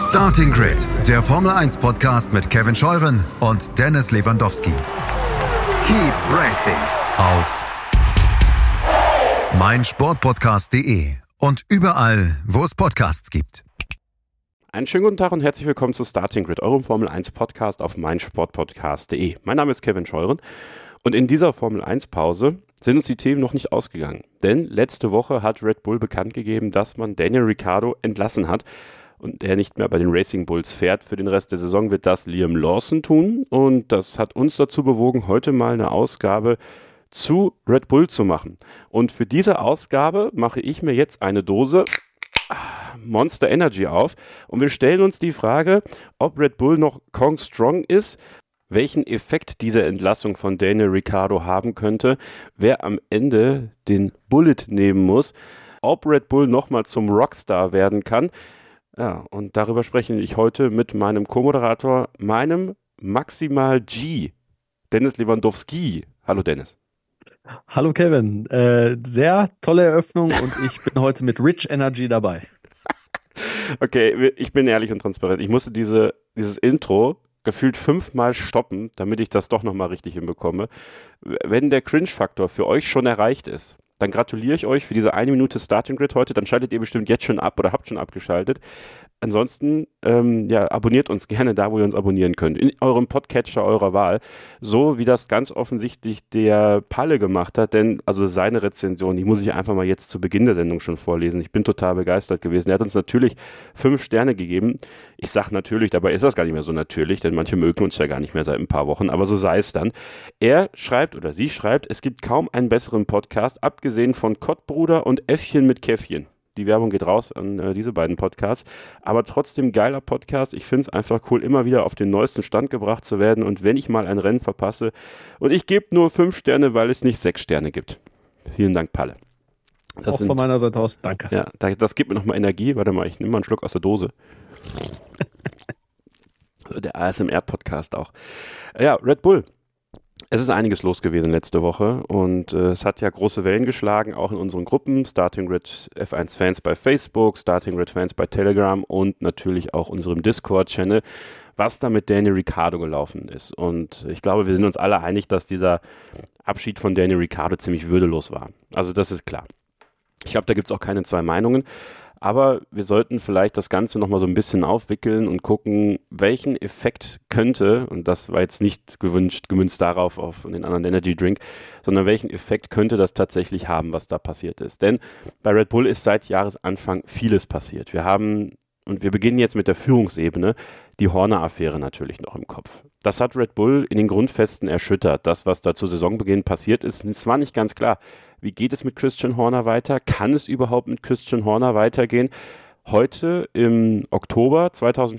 Starting Grid, der Formel 1 Podcast mit Kevin Scheuren und Dennis Lewandowski. Keep racing auf meinsportpodcast.de und überall, wo es Podcasts gibt. Einen schönen guten Tag und herzlich willkommen zu Starting Grid, eurem Formel 1 Podcast auf meinsportpodcast.de. Mein Name ist Kevin Scheuren und in dieser Formel 1 Pause sind uns die Themen noch nicht ausgegangen. Denn letzte Woche hat Red Bull bekannt gegeben, dass man Daniel Ricciardo entlassen hat und der nicht mehr bei den Racing Bulls fährt. Für den Rest der Saison wird das Liam Lawson tun und das hat uns dazu bewogen, heute mal eine Ausgabe zu Red Bull zu machen. Und für diese Ausgabe mache ich mir jetzt eine Dose Monster Energy auf und wir stellen uns die Frage, ob Red Bull noch Kong Strong ist, welchen Effekt diese Entlassung von Daniel Ricciardo haben könnte, wer am Ende den Bullet nehmen muss, ob Red Bull nochmal zum Rockstar werden kann. Ja, und darüber spreche ich heute mit meinem Co-Moderator, meinem Maximal G, Dennis Lewandowski. Hallo Dennis. Hallo Kevin, sehr tolle Eröffnung und ich bin heute mit Rich Energy dabei. Okay, ich bin ehrlich und transparent. Ich musste dieses Intro gefühlt 5-mal stoppen, damit ich das doch nochmal richtig hinbekomme. Wenn der Cringe-Faktor für euch schon erreicht ist, dann gratuliere ich euch für diese 1 Minute Starting Grid heute. Dann schaltet ihr bestimmt jetzt schon ab oder habt schon abgeschaltet. Ansonsten, abonniert uns gerne da, wo ihr uns abonnieren könnt. In eurem Podcatcher eurer Wahl. So wie das ganz offensichtlich der Palle gemacht hat. Denn, also seine Rezension, die muss ich einfach mal jetzt zu Beginn der Sendung schon vorlesen. Ich bin total begeistert gewesen. Er hat uns natürlich 5 Sterne gegeben. Ich sage natürlich, dabei ist das gar nicht mehr so natürlich, denn manche mögen uns ja gar nicht mehr seit ein paar Wochen. Aber so sei es dann. Er schreibt oder sie schreibt, es gibt kaum einen besseren Podcast, abgesehen von Kottbruder und Äffchen mit Käffchen. Die Werbung geht raus an diese beiden Podcasts, aber trotzdem geiler Podcast. Ich finde es einfach cool, immer wieder auf den neuesten Stand gebracht zu werden und wenn ich mal ein Rennen verpasse und ich gebe nur 5 Sterne, weil es nicht 6 Sterne gibt. Vielen Dank, Palle. Auch von meiner Seite aus, danke. Ja, das gibt mir nochmal Energie. Warte mal, ich nehme mal einen Schluck aus der Dose. Der ASMR-Podcast auch. Ja, Red Bull. Es ist einiges los gewesen letzte Woche und es hat ja große Wellen geschlagen, auch in unseren Gruppen, Starting Grid F1 Fans bei Facebook, Starting Grid Fans bei Telegram und natürlich auch unserem Discord-Channel, was da mit Daniel Ricciardo gelaufen ist. Und ich glaube, wir sind uns alle einig, dass dieser Abschied von Daniel Ricciardo ziemlich würdelos war. Also das ist klar. Ich glaube, da gibt es auch keine 2 Meinungen. Aber wir sollten vielleicht das Ganze nochmal so ein bisschen aufwickeln und gucken, welchen Effekt könnte, und das war jetzt nicht gemünzt darauf, auf den anderen Energy Drink, sondern welchen Effekt könnte das tatsächlich haben, was da passiert ist. Denn bei Red Bull ist seit Jahresanfang vieles passiert. Und wir beginnen jetzt mit der Führungsebene, die Horner-Affäre natürlich noch im Kopf. Das hat Red Bull in den Grundfesten erschüttert. Das, was da zu Saisonbeginn passiert ist, es war nicht ganz klar. Wie geht es mit Christian Horner weiter? Kann es überhaupt mit Christian Horner weitergehen? Heute im Oktober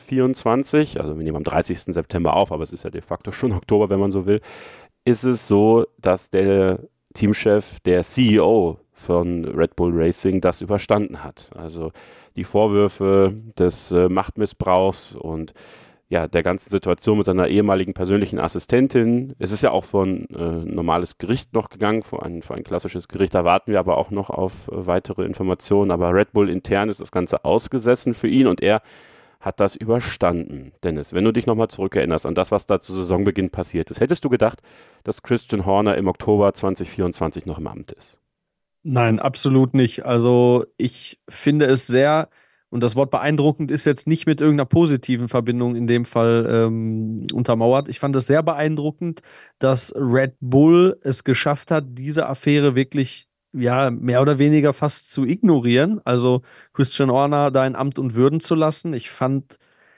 2024, also wir nehmen am 30. September auf, aber es ist ja de facto schon Oktober, wenn man so will, ist es so, dass der Teamchef, der CEO von Red Bull Racing das überstanden hat. Also die Vorwürfe des Machtmissbrauchs und ja, der ganzen Situation mit seiner ehemaligen persönlichen Assistentin. Es ist ja auch vor ein normales Gericht noch gegangen, vor ein klassisches Gericht. Da warten wir aber auch noch auf weitere Informationen. Aber Red Bull intern ist das Ganze ausgesessen für ihn und er hat das überstanden. Dennis, wenn du dich nochmal zurückerinnerst an das, was da zu Saisonbeginn passiert ist, hättest du gedacht, dass Christian Horner im Oktober 2024 noch im Amt ist? Nein, absolut nicht. Also ich finde es sehr, und das Wort beeindruckend ist jetzt nicht mit irgendeiner positiven Verbindung in dem Fall untermauert. Ich fand es sehr beeindruckend, dass Red Bull es geschafft hat, diese Affäre wirklich ja mehr oder weniger fast zu ignorieren. Also Christian Horner da in Amt und Würden zu lassen. Ich fand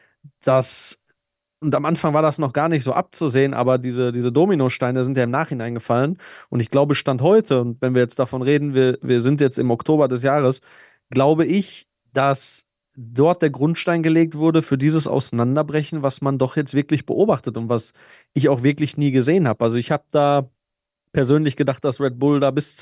das, und am Anfang war das noch gar nicht so abzusehen, aber diese Dominosteine sind ja im Nachhinein gefallen. Und ich glaube, Stand heute, und wenn wir jetzt davon reden, wir sind jetzt im Oktober des Jahres, glaube ich, dass dort der Grundstein gelegt wurde für dieses Auseinanderbrechen, was man doch jetzt wirklich beobachtet und was ich auch wirklich nie gesehen habe. Also ich habe da persönlich gedacht, dass Red Bull da bis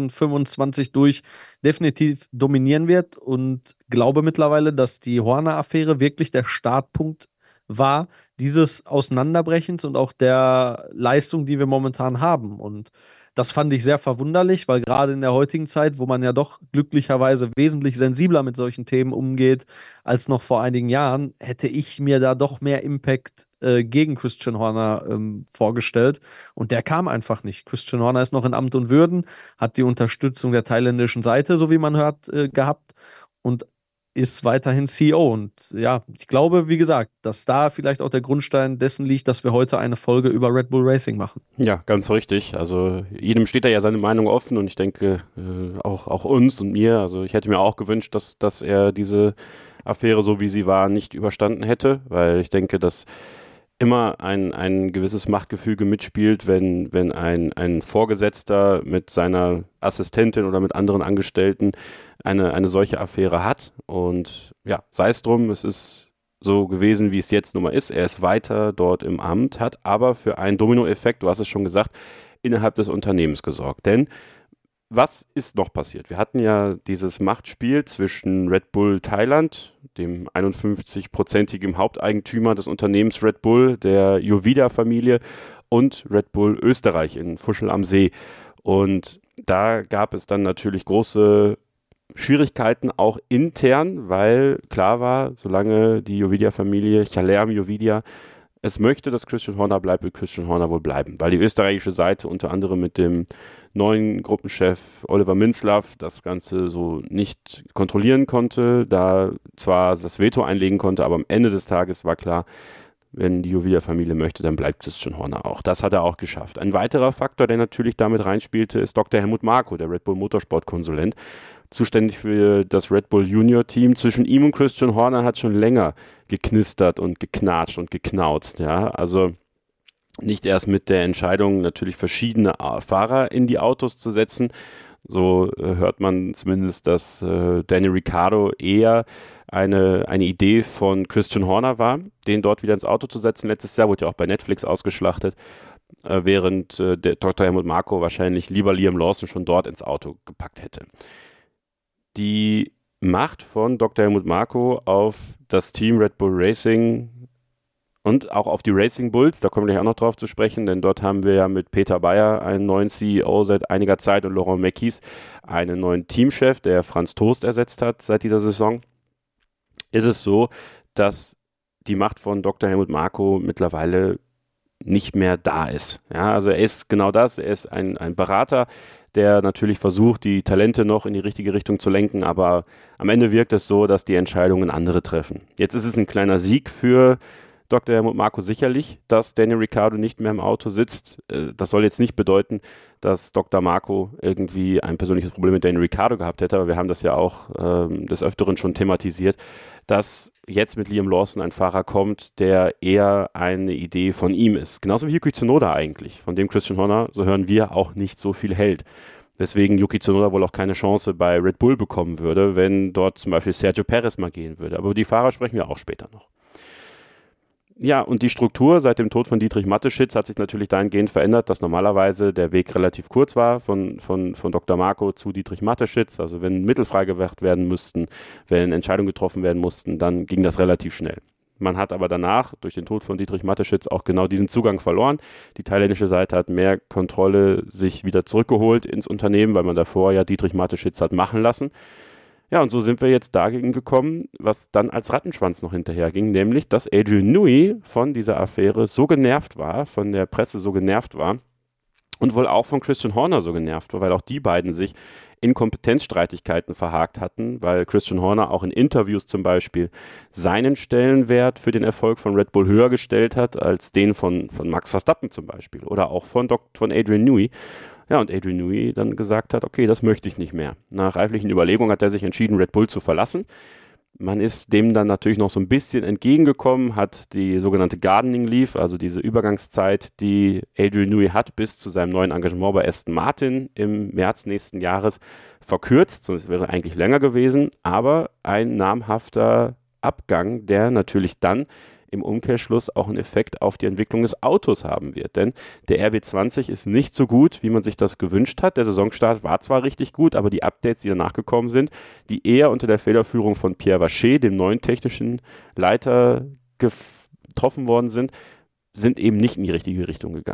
2025 durch definitiv dominieren wird und glaube mittlerweile, dass die Horner-Affäre wirklich der Startpunkt war dieses Auseinanderbrechens und auch der Leistung, die wir momentan haben. Und Das fand ich sehr verwunderlich, weil gerade in der heutigen Zeit, wo man ja doch glücklicherweise wesentlich sensibler mit solchen Themen umgeht als noch vor einigen Jahren, hätte ich mir da doch mehr Impact gegen Christian Horner vorgestellt. Und der kam einfach nicht. Christian Horner ist noch in Amt und Würden, hat die Unterstützung der thailändischen Seite, so wie man hört, gehabt und ist weiterhin CEO. Und ja, ich glaube, wie gesagt, dass da vielleicht auch der Grundstein dessen liegt, dass wir heute eine Folge über Red Bull Racing machen. Ja, ganz richtig. Also jedem steht da ja seine Meinung offen und ich denke auch uns und mir. Also ich hätte mir auch gewünscht, dass er diese Affäre, so wie sie war, nicht überstanden hätte, weil ich denke, dass immer ein gewisses Machtgefüge mitspielt, wenn ein Vorgesetzter mit seiner Assistentin oder mit anderen Angestellten eine solche Affäre hat. Und ja, sei es drum, es ist so gewesen, wie es jetzt nun mal ist. Er ist weiter dort im Amt, hat aber für einen Dominoeffekt, du hast es schon gesagt, innerhalb des Unternehmens gesorgt. Denn was ist noch passiert? Wir hatten ja dieses Machtspiel zwischen Red Bull Thailand, dem 51-prozentigen Haupteigentümer des Unternehmens Red Bull, der Jovida-Familie, und Red Bull Österreich in Fuschel am See. Und da gab es dann natürlich große Schwierigkeiten auch intern, weil klar war, solange die Jovidia-Familie, Chalerm Jovidia, es möchte, dass Christian Horner bleibt, wird Christian Horner wohl bleiben, weil die österreichische Seite unter anderem mit dem neuen Gruppenchef Oliver Minzlaff das Ganze so nicht kontrollieren konnte, da zwar das Veto einlegen konnte, aber am Ende des Tages war klar, wenn die Jovidia-Familie möchte, dann bleibt Christian Horner auch. Das hat er auch geschafft. Ein weiterer Faktor, der natürlich damit reinspielte, ist Dr. Helmut Marko, der Red Bull Motorsport-Konsulent, zuständig für das Red Bull Junior-Team. Zwischen ihm und Christian Horner hat schon länger geknistert und geknatscht und geknauzt. Ja? Also nicht erst mit der Entscheidung, natürlich verschiedene Fahrer in die Autos zu setzen. So hört man zumindest, dass Danny Ricciardo eher eine Idee von Christian Horner war, den dort wieder ins Auto zu setzen. Letztes Jahr wurde ja auch bei Netflix ausgeschlachtet, während der Dr. Helmut Marko wahrscheinlich lieber Liam Lawson schon dort ins Auto gepackt hätte. Die Macht von Dr. Helmut Marko auf das Team Red Bull Racing und auch auf die Racing Bulls, da kommen wir gleich auch noch drauf zu sprechen, denn dort haben wir ja mit Peter Bayer einen neuen CEO seit einiger Zeit und Laurent Mekies einen neuen Teamchef, der Franz Toast ersetzt hat seit dieser Saison. Ist es so, dass die Macht von Dr. Helmut Marko mittlerweile nicht mehr da ist. Ja, also er ist genau das, er ist ein Berater, der natürlich versucht, die Talente noch in die richtige Richtung zu lenken, aber am Ende wirkt es so, dass die Entscheidungen andere treffen. Jetzt ist es ein kleiner Sieg für Dr. Helmut Marko sicherlich, dass Daniel Ricciardo nicht mehr im Auto sitzt. Das soll jetzt nicht bedeuten, dass Dr. Marko irgendwie ein persönliches Problem mit Daniel Ricciardo gehabt hätte, aber wir haben das ja auch des Öfteren schon thematisiert, dass jetzt mit Liam Lawson ein Fahrer kommt, der eher eine Idee von ihm ist. Genauso wie Yuki Tsunoda eigentlich, von dem Christian Horner, so hören wir, auch nicht so viel hält. Weswegen Yuki Tsunoda wohl auch keine Chance bei Red Bull bekommen würde, wenn dort zum Beispiel Sergio Perez mal gehen würde. Aber über die Fahrer sprechen wir auch später noch. Ja, und die Struktur seit dem Tod von Dietrich Mateschitz hat sich natürlich dahingehend verändert, dass normalerweise der Weg relativ kurz war von Dr. Marko zu Dietrich Mateschitz. Also wenn Mittel freigemacht werden müssten, wenn Entscheidungen getroffen werden mussten, dann ging das relativ schnell. Man hat aber danach, durch den Tod von Dietrich Mateschitz, auch genau diesen Zugang verloren. Die thailändische Seite hat mehr Kontrolle sich wieder zurückgeholt ins Unternehmen, weil man davor ja Dietrich Mateschitz hat machen lassen. Ja, und so sind wir jetzt dagegen gekommen, was dann als Rattenschwanz noch hinterherging, nämlich, dass Adrian Newey von dieser Affäre so genervt war, von der Presse so genervt war und wohl auch von Christian Horner so genervt war, weil auch die beiden sich in Kompetenzstreitigkeiten verhakt hatten, weil Christian Horner auch in Interviews zum Beispiel seinen Stellenwert für den Erfolg von Red Bull höher gestellt hat als den von Max Verstappen zum Beispiel oder auch von Adrian Newey. Ja, und Adrian Newey dann gesagt hat, okay, das möchte ich nicht mehr. Nach reiflichen Überlegungen hat er sich entschieden, Red Bull zu verlassen. Man ist dem dann natürlich noch so ein bisschen entgegengekommen, hat die sogenannte Gardening Leave, also diese Übergangszeit, die Adrian Newey hat, bis zu seinem neuen Engagement bei Aston Martin im März nächsten Jahres verkürzt. Sonst wäre eigentlich länger gewesen, aber ein namhafter Abgang, der natürlich dann im Umkehrschluss auch einen Effekt auf die Entwicklung des Autos haben wird. Denn der RB20 ist nicht so gut, wie man sich das gewünscht hat. Der Saisonstart war zwar richtig gut, aber die Updates, die danach gekommen sind, die eher unter der Federführung von Pierre Vacher, dem neuen technischen Leiter, getroffen worden sind eben nicht in die richtige Richtung gegangen.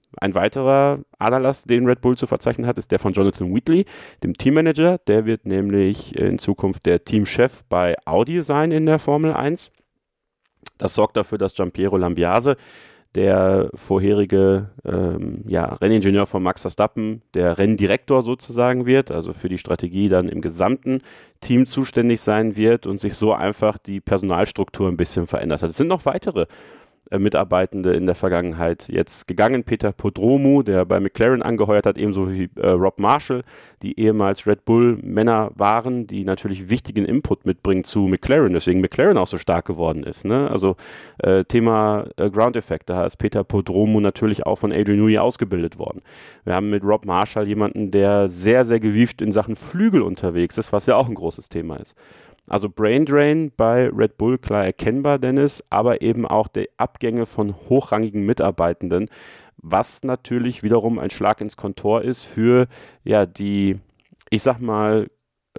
Ein weiterer Aderlass, den Red Bull zu verzeichnen hat, ist der von Jonathan Wheatley, dem Teammanager. Der wird nämlich in Zukunft der Teamchef bei Audi sein in der Formel 1. Das sorgt dafür, dass Giampiero Lambiase, der vorherige Renningenieur von Max Verstappen, der Renndirektor sozusagen wird, also für die Strategie dann im gesamten Team zuständig sein wird und sich so einfach die Personalstruktur ein bisschen verändert hat. Es sind noch weitere Mitarbeitende in der Vergangenheit jetzt gegangen. Peter Podromu, der bei McLaren angeheuert hat, ebenso wie Rob Marshall, die ehemals Red Bull-Männer waren, die natürlich wichtigen Input mitbringen zu McLaren, deswegen McLaren auch so stark geworden ist. Ne? Also Thema Ground Effect, da ist Peter Podromu natürlich auch von Adrian Newey ausgebildet worden. Wir haben mit Rob Marshall jemanden, der sehr, sehr gewieft in Sachen Flügel unterwegs ist, was ja auch ein großes Thema ist. Also Braindrain bei Red Bull, klar erkennbar, Dennis, aber eben auch die Abgänge von hochrangigen Mitarbeitenden, was natürlich wiederum ein Schlag ins Kontor ist für die, ich sag mal,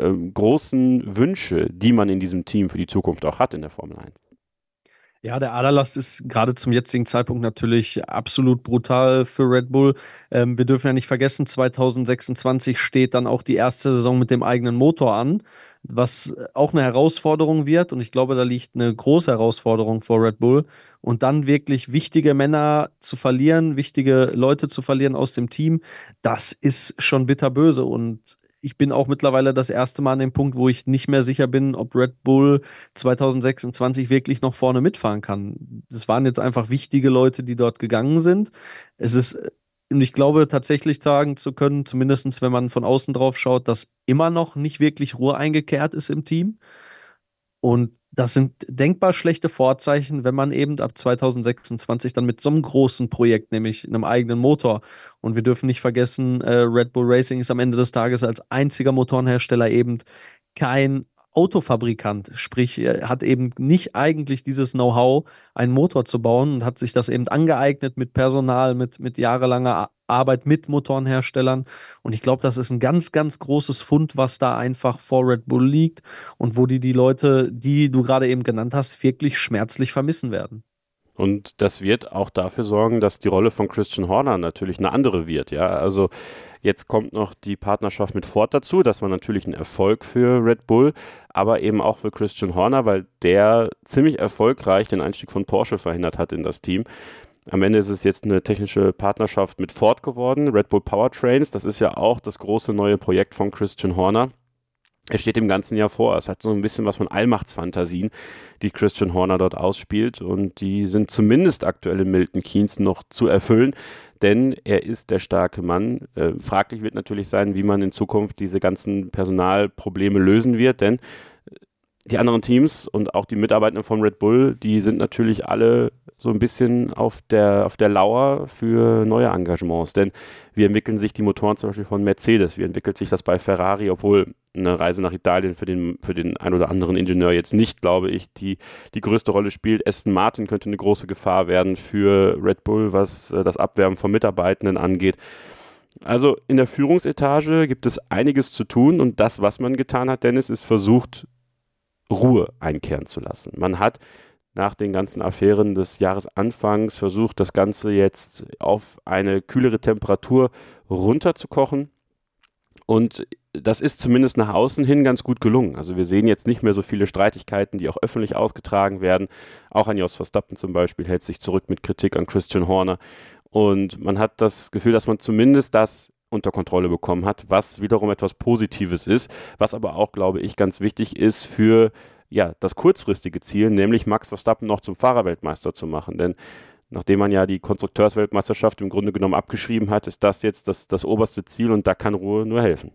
großen Wünsche, die man in diesem Team für die Zukunft auch hat in der Formel 1. Ja, der Aderlass ist gerade zum jetzigen Zeitpunkt natürlich absolut brutal für Red Bull. Wir dürfen ja nicht vergessen, 2026 steht dann auch die erste Saison mit dem eigenen Motor an, was auch eine Herausforderung wird. Und ich glaube, da liegt eine große Herausforderung vor Red Bull. Und dann wirklich wichtige Männer zu verlieren, wichtige Leute zu verlieren aus dem Team, das ist schon bitterböse. Und ich bin auch mittlerweile das erste Mal an dem Punkt, wo ich nicht mehr sicher bin, ob Red Bull 2026 wirklich noch vorne mitfahren kann. Das waren jetzt einfach wichtige Leute, die dort gegangen sind. Und ich glaube tatsächlich sagen zu können, zumindest wenn man von außen drauf schaut, dass immer noch nicht wirklich Ruhe eingekehrt ist im Team. Und das sind denkbar schlechte Vorzeichen, wenn man eben ab 2026 dann mit so einem großen Projekt, nämlich einem eigenen Motor, und wir dürfen nicht vergessen, Red Bull Racing ist am Ende des Tages als einziger Motorenhersteller eben kein Autofabrikant, sprich, er hat eben nicht eigentlich dieses Know-how, einen Motor zu bauen, und hat sich das eben angeeignet mit Personal, mit jahrelanger Arbeit mit Motorenherstellern. Und ich glaube, das ist ein ganz, ganz großes Fund, was da einfach vor Red Bull liegt und wo die Leute, die du gerade eben genannt hast, wirklich schmerzlich vermissen werden. Und das wird auch dafür sorgen, dass die Rolle von Christian Horner natürlich eine andere wird. Ja, also jetzt kommt noch die Partnerschaft mit Ford dazu. Das war natürlich ein Erfolg für Red Bull, aber eben auch für Christian Horner, weil der ziemlich erfolgreich den Einstieg von Porsche verhindert hat in das Team. Am Ende ist es jetzt eine technische Partnerschaft mit Ford geworden, Red Bull Powertrains. Das ist ja auch das große neue Projekt von Christian Horner. Er steht dem ganzen Jahr vor. Es hat so ein bisschen was von Allmachtsfantasien, die Christian Horner dort ausspielt. Und die sind zumindest aktuell in Milton Keynes noch zu erfüllen, denn er ist der starke Mann. Fraglich wird natürlich sein, wie man in Zukunft diese ganzen Personalprobleme lösen wird, denn die anderen Teams und auch die Mitarbeitenden von Red Bull, die sind natürlich alle so ein bisschen auf der Lauer für neue Engagements, denn wie entwickeln sich die Motoren zum Beispiel von Mercedes, wie entwickelt sich das bei Ferrari, obwohl eine Reise nach Italien für den ein oder anderen Ingenieur jetzt nicht, glaube ich, die größte Rolle spielt. Aston Martin könnte eine große Gefahr werden für Red Bull, was das Abwerben von Mitarbeitenden angeht. Also in der Führungsetage gibt es einiges zu tun, und das, was man getan hat, Dennis, ist versucht, Ruhe einkehren zu lassen. Man hat nach den ganzen Affären des Jahresanfangs versucht, das Ganze jetzt auf eine kühlere Temperatur runterzukochen, und das ist zumindest nach außen hin ganz gut gelungen. Also wir sehen jetzt nicht mehr so viele Streitigkeiten, die auch öffentlich ausgetragen werden. Auch ein Jos Verstappen zum Beispiel hält sich zurück mit Kritik an Christian Horner, und man hat das Gefühl, dass man zumindest das unter Kontrolle bekommen hat, was wiederum etwas Positives ist, was aber auch, glaube ich, ganz wichtig ist für das kurzfristige Ziel, nämlich Max Verstappen noch zum Fahrerweltmeister zu machen. Denn nachdem man ja die Konstrukteursweltmeisterschaft im Grunde genommen abgeschrieben hat, ist das jetzt das oberste Ziel, und da kann Ruhe nur helfen.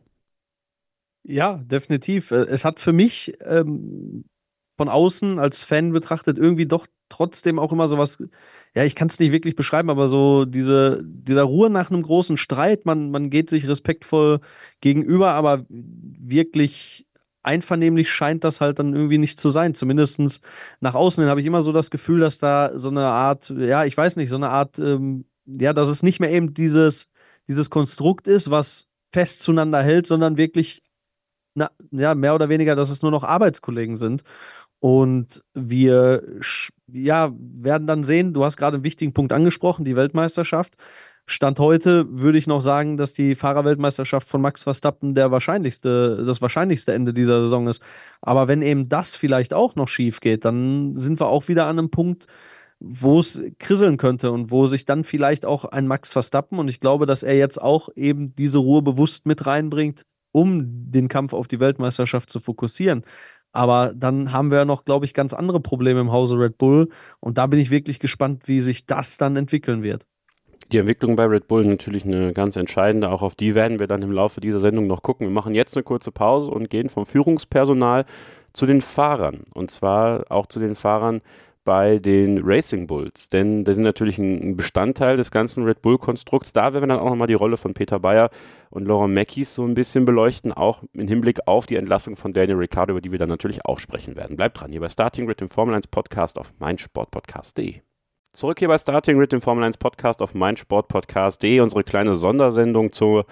Ja, definitiv. Es hat für mich von außen als Fan betrachtet irgendwie doch trotzdem auch immer sowas, ja, ich kann es nicht wirklich beschreiben, aber so dieser Ruhe nach einem großen Streit, man geht sich respektvoll gegenüber, aber wirklich einvernehmlich scheint das halt dann irgendwie nicht zu sein. Zumindest nach außen hin habe ich immer so das Gefühl, dass da so eine Art, ja, ich weiß nicht, so eine Art, dass es nicht mehr eben dieses Konstrukt ist, was fest zueinander hält, sondern wirklich, mehr oder weniger, dass es nur noch Arbeitskollegen sind. Und wir werden dann sehen, du hast gerade einen wichtigen Punkt angesprochen, die Weltmeisterschaft. Stand heute würde ich noch sagen, dass die Fahrerweltmeisterschaft von Max Verstappen das wahrscheinlichste Ende dieser Saison ist. Aber wenn eben das vielleicht auch noch schief geht, dann sind wir auch wieder an einem Punkt, wo es krisseln könnte und wo sich dann vielleicht auch ein Max Verstappen, und ich glaube, dass er jetzt auch eben diese Ruhe bewusst mit reinbringt, um den Kampf auf die Weltmeisterschaft zu fokussieren. Aber dann haben wir ja noch, glaube ich, ganz andere Probleme im Hause Red Bull, und da bin ich wirklich gespannt, wie sich das dann entwickeln wird. Die Entwicklung bei Red Bull natürlich eine ganz entscheidende, auch auf die werden wir dann im Laufe dieser Sendung noch gucken. Wir machen jetzt eine kurze Pause und gehen vom Führungspersonal zu den Fahrern, und zwar auch zu den Fahrern bei den Racing Bulls, denn das sind natürlich ein Bestandteil des ganzen Red Bull-Konstrukts. Da werden wir dann auch nochmal die Rolle von Peter Bayer und Laurent Mekies so ein bisschen beleuchten, auch im Hinblick auf die Entlassung von Daniel Ricciardo, über die wir dann natürlich auch sprechen werden. Bleibt dran, hier bei Starting Grid, dem Formel 1 Podcast auf meinsportpodcast.de. Zurück hier bei Starting Grid, dem Formel 1 Podcast auf meinsportpodcast.de, unsere kleine Sondersendung zum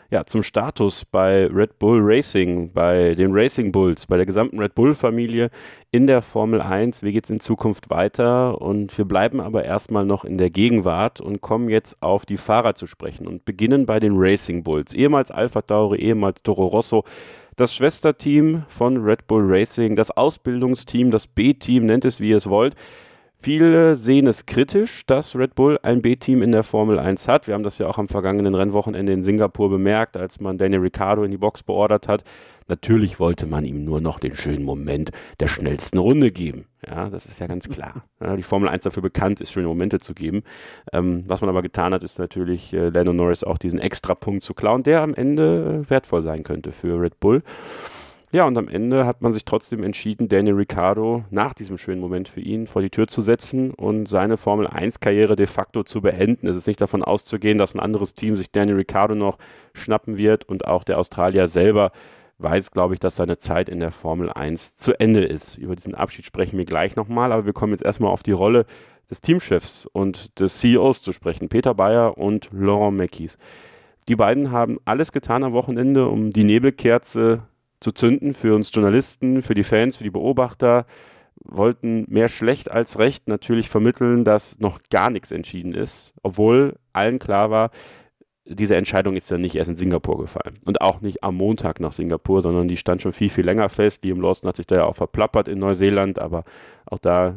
Status bei Red Bull Racing, bei den Racing Bulls, bei der gesamten Red Bull-Familie in der Formel 1. Wie geht es in Zukunft weiter? Und wir bleiben aber erstmal noch in der Gegenwart und kommen jetzt auf die Fahrer zu sprechen und beginnen bei den Racing Bulls. Ehemals Alpha Tauri, ehemals Toro Rosso, das Schwesterteam von Red Bull Racing, das Ausbildungsteam, das B-Team, nennt es wie ihr es wollt. Viele sehen es kritisch, dass Red Bull ein B-Team in der Formel 1 hat. Wir haben das ja auch am vergangenen Rennwochenende in Singapur bemerkt, als man Daniel Ricciardo in die Box beordert hat. Natürlich wollte man ihm nur noch den schönen Moment der schnellsten Runde geben. Ja, das ist ja ganz klar. Ja, die Formel 1 dafür bekannt ist, schöne Momente zu geben. Was man aber getan hat, ist natürlich Lando Norris auch diesen Extrapunkt zu klauen, der am Ende wertvoll sein könnte für Red Bull. Ja, und am Ende hat man sich trotzdem entschieden, Daniel Ricciardo nach diesem schönen Moment für ihn vor die Tür zu setzen und seine Formel-1-Karriere de facto zu beenden. Es ist nicht davon auszugehen, dass ein anderes Team sich Daniel Ricciardo noch schnappen wird, und auch der Australier selber weiß, glaube ich, dass seine Zeit in der Formel 1 zu Ende ist. Über diesen Abschied sprechen wir gleich nochmal, aber wir kommen jetzt erstmal auf die Rolle des Teamchefs und des CEOs zu sprechen, Peter Bayer und Laurent Mekies. Die beiden haben alles getan am Wochenende, um die Nebelkerze zu zünden für uns Journalisten, für die Fans, für die Beobachter, wollten mehr schlecht als recht natürlich vermitteln, dass noch gar nichts entschieden ist, obwohl allen klar war, diese Entscheidung ist ja nicht erst in Singapur gefallen und auch nicht am Montag nach Singapur, sondern die stand schon viel, viel länger fest. Liam Lawson hat sich da ja auch verplappert in Neuseeland, aber auch da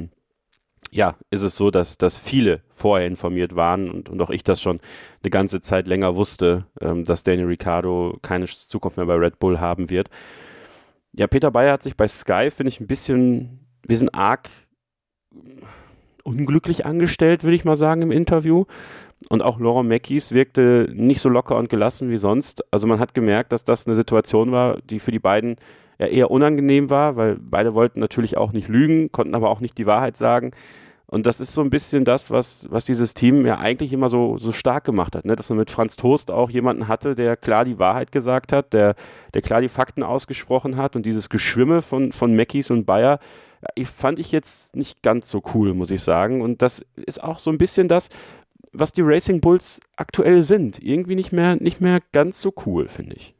ist es so, dass viele vorher informiert waren und auch ich das schon eine ganze Zeit länger wusste, dass Daniel Ricciardo keine Zukunft mehr bei Red Bull haben wird. Ja, Peter Bayer hat sich bei Sky, finde ich, wir sind arg unglücklich angestellt, würde ich mal sagen, im Interview. Und auch Laurent Mekies wirkte nicht so locker und gelassen wie sonst. Also man hat gemerkt, dass das eine Situation war, die für die beiden ja eher unangenehm war, weil beide wollten natürlich auch nicht lügen, konnten aber auch nicht die Wahrheit sagen. Und das ist so ein bisschen das, was dieses Team ja eigentlich immer so stark gemacht hat, ne? Dass man mit Franz Tost auch jemanden hatte, der klar die Wahrheit gesagt hat, der klar die Fakten ausgesprochen hat, und dieses Geschwimme von Mekies und Bayer fand ich jetzt nicht ganz so cool, muss ich sagen. Und das ist auch so ein bisschen das, was die Racing Bulls aktuell sind. Irgendwie nicht mehr ganz so cool, finde ich.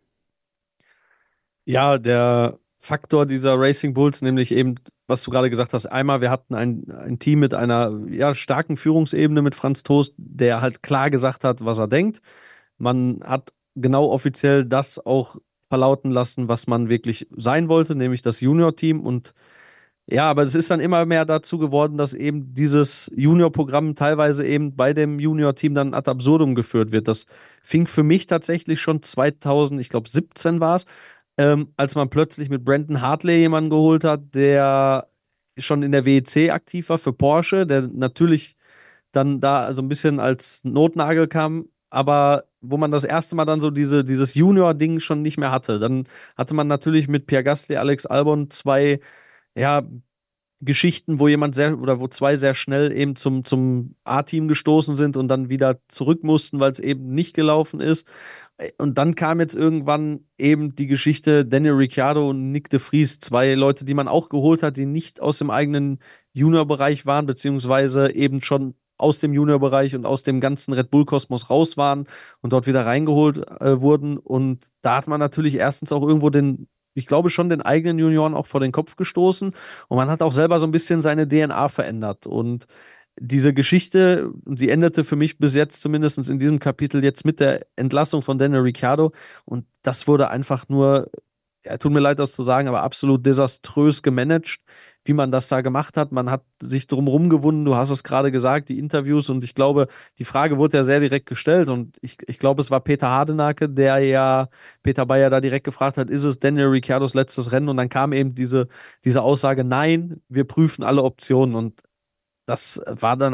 Ja, der Faktor dieser Racing Bulls, nämlich eben, was du gerade gesagt hast, einmal, wir hatten ein Team mit einer starken Führungsebene mit Franz Tost, der halt klar gesagt hat, was er denkt. Man hat genau offiziell das auch verlauten lassen, was man wirklich sein wollte, nämlich das Junior-Team. Und ja, aber es ist dann immer mehr dazu geworden, dass eben dieses Junior-Programm teilweise eben bei dem Junior-Team dann ad absurdum geführt wird. Das fing für mich tatsächlich schon 2017 war es, als man plötzlich mit Brandon Hartley jemanden geholt hat, der schon in der WEC aktiv war für Porsche, der natürlich dann da also ein bisschen als Notnagel kam, aber wo man das erste Mal dann so dieses Junior-Ding schon nicht mehr hatte. Dann hatte man natürlich mit Pierre Gasly, Alex Albon zwei Geschichten, wo zwei sehr schnell eben zum A-Team gestoßen sind und dann wieder zurück mussten, weil es eben nicht gelaufen ist. Und dann kam jetzt irgendwann eben die Geschichte Daniel Ricciardo und Nick de Vries, zwei Leute, die man auch geholt hat, die nicht aus dem eigenen Juniorbereich waren, beziehungsweise eben schon aus dem Juniorbereich und aus dem ganzen Red Bull-Kosmos raus waren und dort wieder reingeholt wurden. Und da hat man natürlich erstens auch irgendwo ich glaube schon, den eigenen Junioren auch vor den Kopf gestoßen. Und man hat auch selber so ein bisschen seine DNA verändert. Und diese Geschichte, und sie endete für mich bis jetzt zumindest in diesem Kapitel jetzt mit der Entlassung von Daniel Ricciardo, und das wurde einfach nur, ja, tut mir leid, das zu sagen, aber absolut desaströs gemanagt, wie man das da gemacht hat. Man hat sich drumherum gewunden, du hast es gerade gesagt, die Interviews, und ich glaube, die Frage wurde ja sehr direkt gestellt, und ich glaube, es war Peter Hardenacke, der ja Peter Bayer da direkt gefragt hat, ist es Daniel Ricciardos letztes Rennen? Und dann kam eben diese Aussage, nein, wir prüfen alle Optionen, und das war dann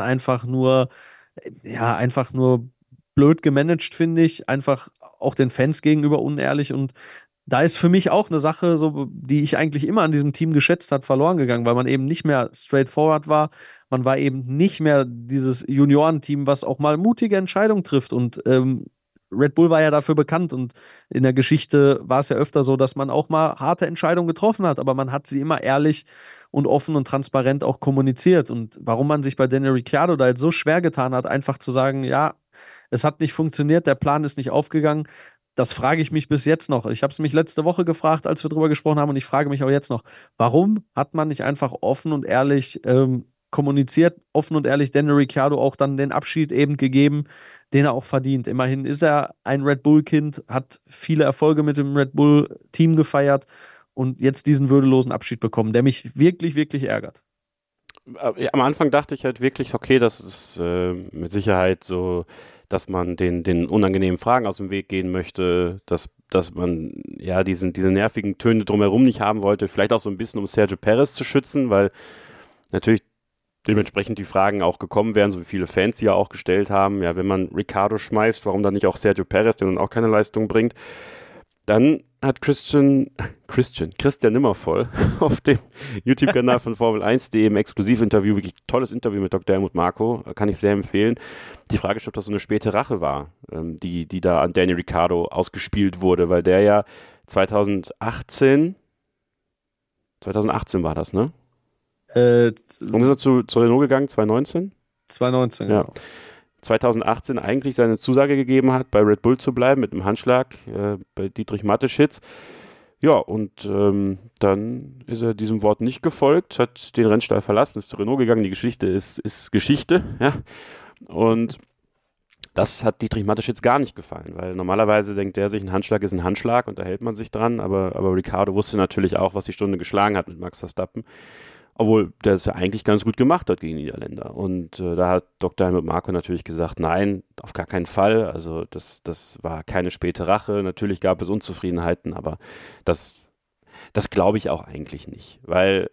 einfach nur blöd gemanagt, finde ich, einfach auch den Fans gegenüber unehrlich, und da ist für mich auch eine Sache, so, die ich eigentlich immer an diesem Team geschätzt hat, verloren gegangen, weil man eben nicht mehr straightforward war. Man war eben nicht mehr dieses Juniorenteam, was auch mal mutige Entscheidungen trifft. Und Red Bull war ja dafür bekannt. Und in der Geschichte war es ja öfter so, dass man auch mal harte Entscheidungen getroffen hat, aber man hat sie immer ehrlich und offen und transparent auch kommuniziert. Und warum man sich bei Daniel Ricciardo da jetzt so schwer getan hat, einfach zu sagen, ja, es hat nicht funktioniert, der Plan ist nicht aufgegangen, das frage ich mich bis jetzt noch. Ich habe es mich letzte Woche gefragt, als wir drüber gesprochen haben, und ich frage mich auch jetzt noch, warum hat man nicht einfach offen und ehrlich kommuniziert, offen und ehrlich Daniel Ricciardo auch dann den Abschied eben gegeben, den er auch verdient. Immerhin ist er ein Red Bull-Kind, hat viele Erfolge mit dem Red Bull-Team gefeiert und jetzt diesen würdelosen Abschied bekommen, der mich wirklich, wirklich ärgert. Am Anfang dachte ich halt wirklich, okay, das ist mit Sicherheit so, dass man den unangenehmen Fragen aus dem Weg gehen möchte, dass man ja diese nervigen Töne drumherum nicht haben wollte, vielleicht auch so ein bisschen, um Sergio Perez zu schützen, weil natürlich dementsprechend die Fragen auch gekommen wären, so wie viele Fans sie ja auch gestellt haben, ja, wenn man Ricciardo schmeißt, warum dann nicht auch Sergio Perez, der nun auch keine Leistung bringt. Dann hat Christian Nimmervoll auf dem YouTube-Kanal von Formel1.de im Exklusivinterview, wirklich tolles Interview mit Dr. Helmut Marko, kann ich sehr empfehlen, die Frage gestellt, ob das so eine späte Rache war, die da an Daniel Ricciardo ausgespielt wurde, weil der ja 2018 war das, ne? Und ist er zu Renault gegangen, 2019? 2019, ja. Genau. 2018 eigentlich seine Zusage gegeben hat, bei Red Bull zu bleiben mit einem Handschlag bei Dietrich Mateschitz. Ja, und dann ist er diesem Wort nicht gefolgt, hat den Rennstall verlassen, ist zu Renault gegangen. Die Geschichte ist Geschichte, ja. Und das hat Dietrich Mateschitz gar nicht gefallen, weil normalerweise denkt er sich, ein Handschlag ist ein Handschlag und da hält man sich dran, aber Ricciardo wusste natürlich auch, was die Stunde geschlagen hat mit Max Verstappen. Obwohl der es ja eigentlich ganz gut gemacht hat gegen die Niederländer. Und da hat Dr. Helmut Marko natürlich gesagt, nein, auf gar keinen Fall. Also das war keine späte Rache. Natürlich gab es Unzufriedenheiten, aber das glaube ich auch eigentlich nicht. Weil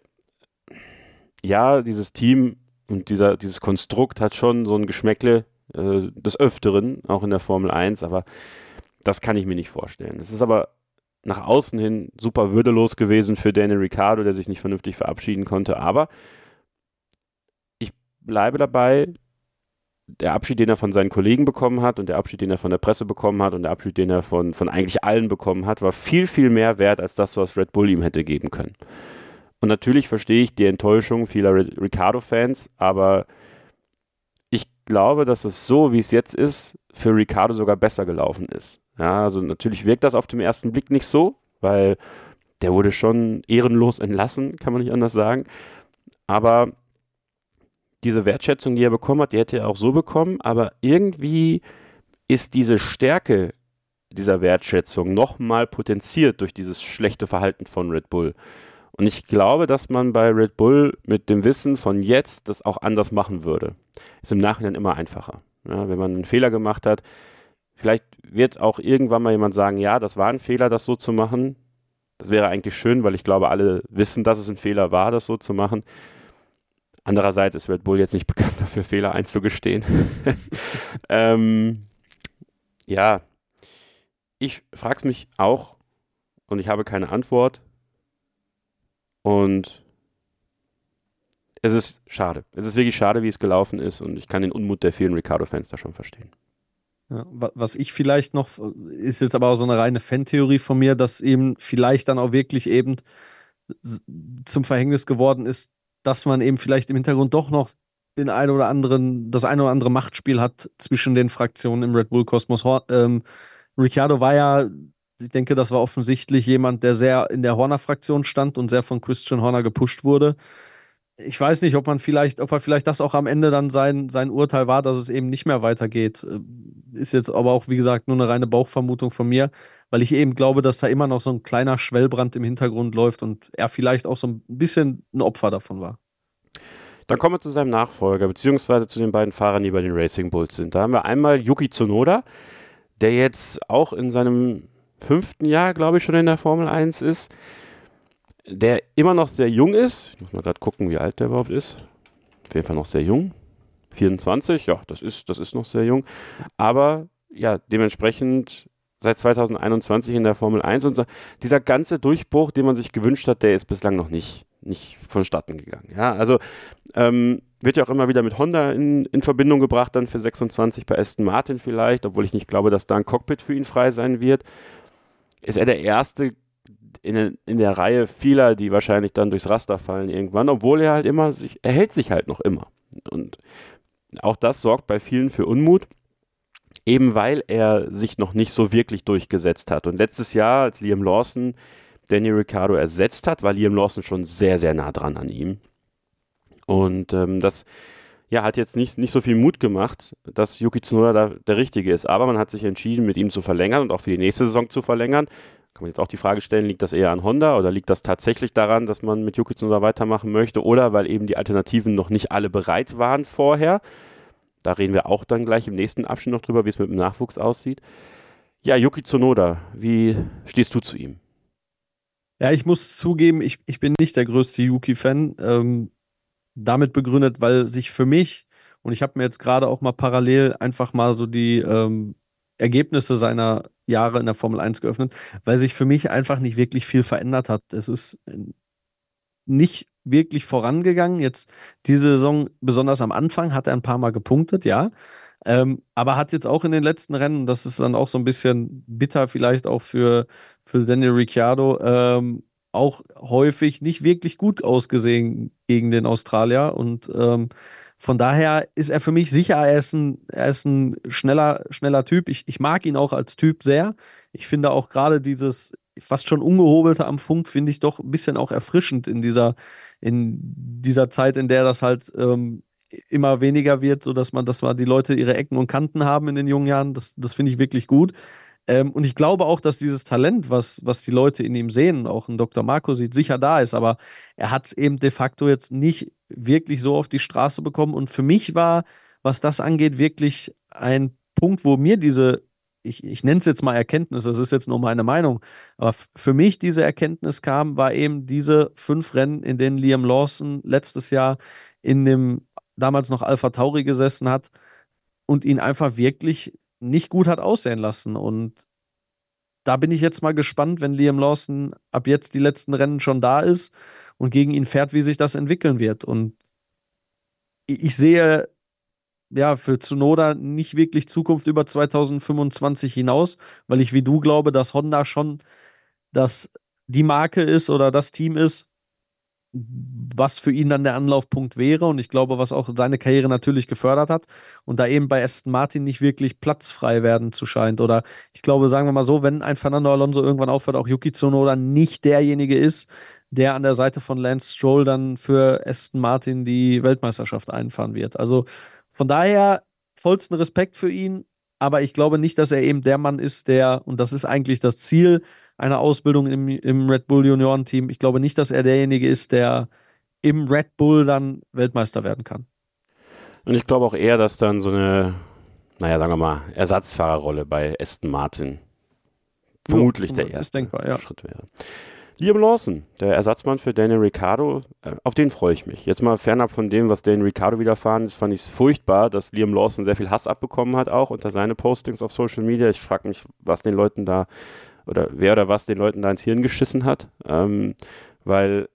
ja, dieses Team und dieses Konstrukt hat schon so ein Geschmäckle des Öfteren, auch in der Formel 1, aber das kann ich mir nicht vorstellen. Es ist aber nach außen hin super würdelos gewesen für Daniel Ricciardo, der sich nicht vernünftig verabschieden konnte. Aber ich bleibe dabei, der Abschied, den er von seinen Kollegen bekommen hat und der Abschied, den er von der Presse bekommen hat und der Abschied, den er von eigentlich allen bekommen hat, war viel, viel mehr wert als das, was Red Bull ihm hätte geben können. Und natürlich verstehe ich die Enttäuschung vieler Ricciardo-Fans, aber ich glaube, dass es so, wie es jetzt ist, für Ricciardo sogar besser gelaufen ist. Ja, also natürlich wirkt das auf den ersten Blick nicht so, weil der wurde schon ehrenlos entlassen, kann man nicht anders sagen. Aber diese Wertschätzung, die er bekommen hat, die hätte er auch so bekommen. Aber irgendwie ist diese Stärke dieser Wertschätzung nochmal potenziert durch dieses schlechte Verhalten von Red Bull. Und ich glaube, dass man bei Red Bull mit dem Wissen von jetzt das auch anders machen würde. Ist im Nachhinein immer einfacher. Ja, wenn man einen Fehler gemacht hat, vielleicht wird auch irgendwann mal jemand sagen, ja, das war ein Fehler, das so zu machen. Das wäre eigentlich schön, weil ich glaube, alle wissen, dass es ein Fehler war, das so zu machen. Andererseits ist Red Bull jetzt nicht bekannt dafür, Fehler einzugestehen. Ja, ich frage es mich auch und ich habe keine Antwort. Und es ist schade. Es ist wirklich schade, wie es gelaufen ist und ich kann den Unmut der vielen Ricciardo-Fans da schon verstehen. Ja, was ich vielleicht noch, ist jetzt aber auch so eine reine Fantheorie von mir, dass eben vielleicht dann auch wirklich eben zum Verhängnis geworden ist, dass man eben vielleicht im Hintergrund doch noch das eine oder andere Machtspiel hat zwischen den Fraktionen im Red Bull-Kosmos. Ricciardo war ja, ich denke, das war offensichtlich jemand, der sehr in der Horner-Fraktion stand und sehr von Christian Horner gepusht wurde. ich weiß nicht, ob er vielleicht das auch am Ende dann sein Urteil war, dass es eben nicht mehr weitergeht. Ist jetzt aber auch, wie gesagt, nur eine reine Bauchvermutung von mir, weil ich eben glaube, dass da immer noch so ein kleiner Schwellbrand im Hintergrund läuft und er vielleicht auch so ein bisschen ein Opfer davon war. Dann kommen wir zu seinem Nachfolger, beziehungsweise zu den beiden Fahrern, die bei den Racing Bulls sind. Da haben wir einmal Yuki Tsunoda, der jetzt auch in seinem 5. Jahr, glaube ich, schon in der Formel 1 ist, der immer noch sehr jung ist. Ich muss mal gerade gucken, wie alt der überhaupt ist. Auf jeden Fall noch sehr jung. 24, ja, das ist noch sehr jung. Aber ja, dementsprechend seit 2021 in der Formel 1 und so, dieser ganze Durchbruch, den man sich gewünscht hat, der ist bislang noch nicht vonstatten gegangen. Ja, also wird ja auch immer wieder mit Honda in Verbindung gebracht, dann für 26 bei Aston Martin vielleicht, obwohl ich nicht glaube, dass da ein Cockpit für ihn frei sein wird. Ist er der Erste in der Reihe vieler, die wahrscheinlich dann durchs Raster fallen irgendwann, obwohl er halt er hält sich halt noch immer. Und auch das sorgt bei vielen für Unmut, eben weil er sich noch nicht so wirklich durchgesetzt hat. Und letztes Jahr, als Liam Lawson Daniel Ricciardo ersetzt hat, war Liam Lawson schon sehr, sehr nah dran an ihm. Und das hat jetzt nicht so viel Mut gemacht, dass Yuki Tsunoda da der Richtige ist. Aber man hat sich entschieden, mit ihm zu verlängern und auch für die nächste Saison zu verlängern. Kann man jetzt auch die Frage stellen, liegt das eher an Honda oder liegt das tatsächlich daran, dass man mit Yuki Tsunoda weitermachen möchte oder weil eben die Alternativen noch nicht alle bereit waren vorher? Da reden wir auch dann gleich im nächsten Abschnitt noch drüber, wie es mit dem Nachwuchs aussieht. Ja, Yuki Tsunoda, wie stehst du zu ihm? Ja, ich muss zugeben, ich bin nicht der größte Yuki-Fan. Damit begründet, weil sich für mich, und ich habe mir jetzt gerade auch mal parallel einfach mal so die Ergebnisse seiner Jahre in der Formel 1 geöffnet, weil sich für mich einfach nicht wirklich viel verändert hat. Es ist nicht wirklich vorangegangen. Jetzt diese Saison, besonders am Anfang, hat er ein paar Mal gepunktet, ja. Aber hat jetzt auch in den letzten Rennen, das ist dann auch so ein bisschen bitter vielleicht auch für Daniel Ricciardo, auch häufig nicht wirklich gut ausgesehen gegen den Australier. Und von daher ist er für mich sicher, er ist ein schneller Typ. Ich mag ihn auch als Typ sehr. Ich finde auch gerade dieses fast schon ungehobelte am Funk, finde ich doch ein bisschen auch erfrischend in dieser Zeit, in der das halt immer weniger wird, sodass dass man die Leute ihre Ecken und Kanten haben in den jungen Jahren. Das finde ich wirklich gut. Und ich glaube auch, dass dieses Talent, was die Leute in ihm sehen, auch ein Dr. Marco sieht, sicher da ist, aber er hat es eben de facto jetzt nicht wirklich so auf die Straße bekommen. Und für mich war, was das angeht, wirklich ein Punkt, wo mir ich nenne es jetzt mal Erkenntnis, das ist jetzt nur meine Meinung, aber für mich diese Erkenntnis kam, war eben diese 5 Rennen, in denen Liam Lawson letztes Jahr in dem damals noch Alpha Tauri gesessen hat und ihn einfach wirklich nicht gut hat aussehen lassen. Und da bin ich jetzt mal gespannt, wenn Liam Lawson ab jetzt die letzten Rennen schon da ist und gegen ihn fährt, wie sich das entwickeln wird. Und ich sehe ja für Tsunoda nicht wirklich Zukunft über 2025 hinaus, weil ich wie du glaube, dass Honda schon die Marke ist oder das Team ist, was für ihn dann der Anlaufpunkt wäre und ich glaube, was auch seine Karriere natürlich gefördert hat und da eben bei Aston Martin nicht wirklich platzfrei werden zu scheint oder ich glaube, sagen wir mal so, wenn ein Fernando Alonso irgendwann aufhört, auch Yuki Tsunoda nicht derjenige ist, der an der Seite von Lance Stroll dann für Aston Martin die Weltmeisterschaft einfahren wird. Also von daher vollsten Respekt für ihn, aber ich glaube nicht, dass er eben der Mann ist, und das ist eigentlich das Ziel, eine Ausbildung im Red Bull Juniorenteam. Ich glaube nicht, dass er derjenige ist, der im Red Bull dann Weltmeister werden kann. Und ich glaube auch eher, dass dann so eine, sagen wir mal, Ersatzfahrerrolle bei Aston Martin vermutlich der erste Schritt wäre. Liam Lawson, der Ersatzmann für Daniel Ricciardo, auf den freue ich mich. Jetzt mal fernab von dem, was Daniel Ricciardo widerfahren ist, fand ich es furchtbar, dass Liam Lawson sehr viel Hass abbekommen hat, auch unter seine Postings auf Social Media. Ich frage mich, was den Leuten da oder wer oder was den Leuten da ins Hirn geschissen hat, weil,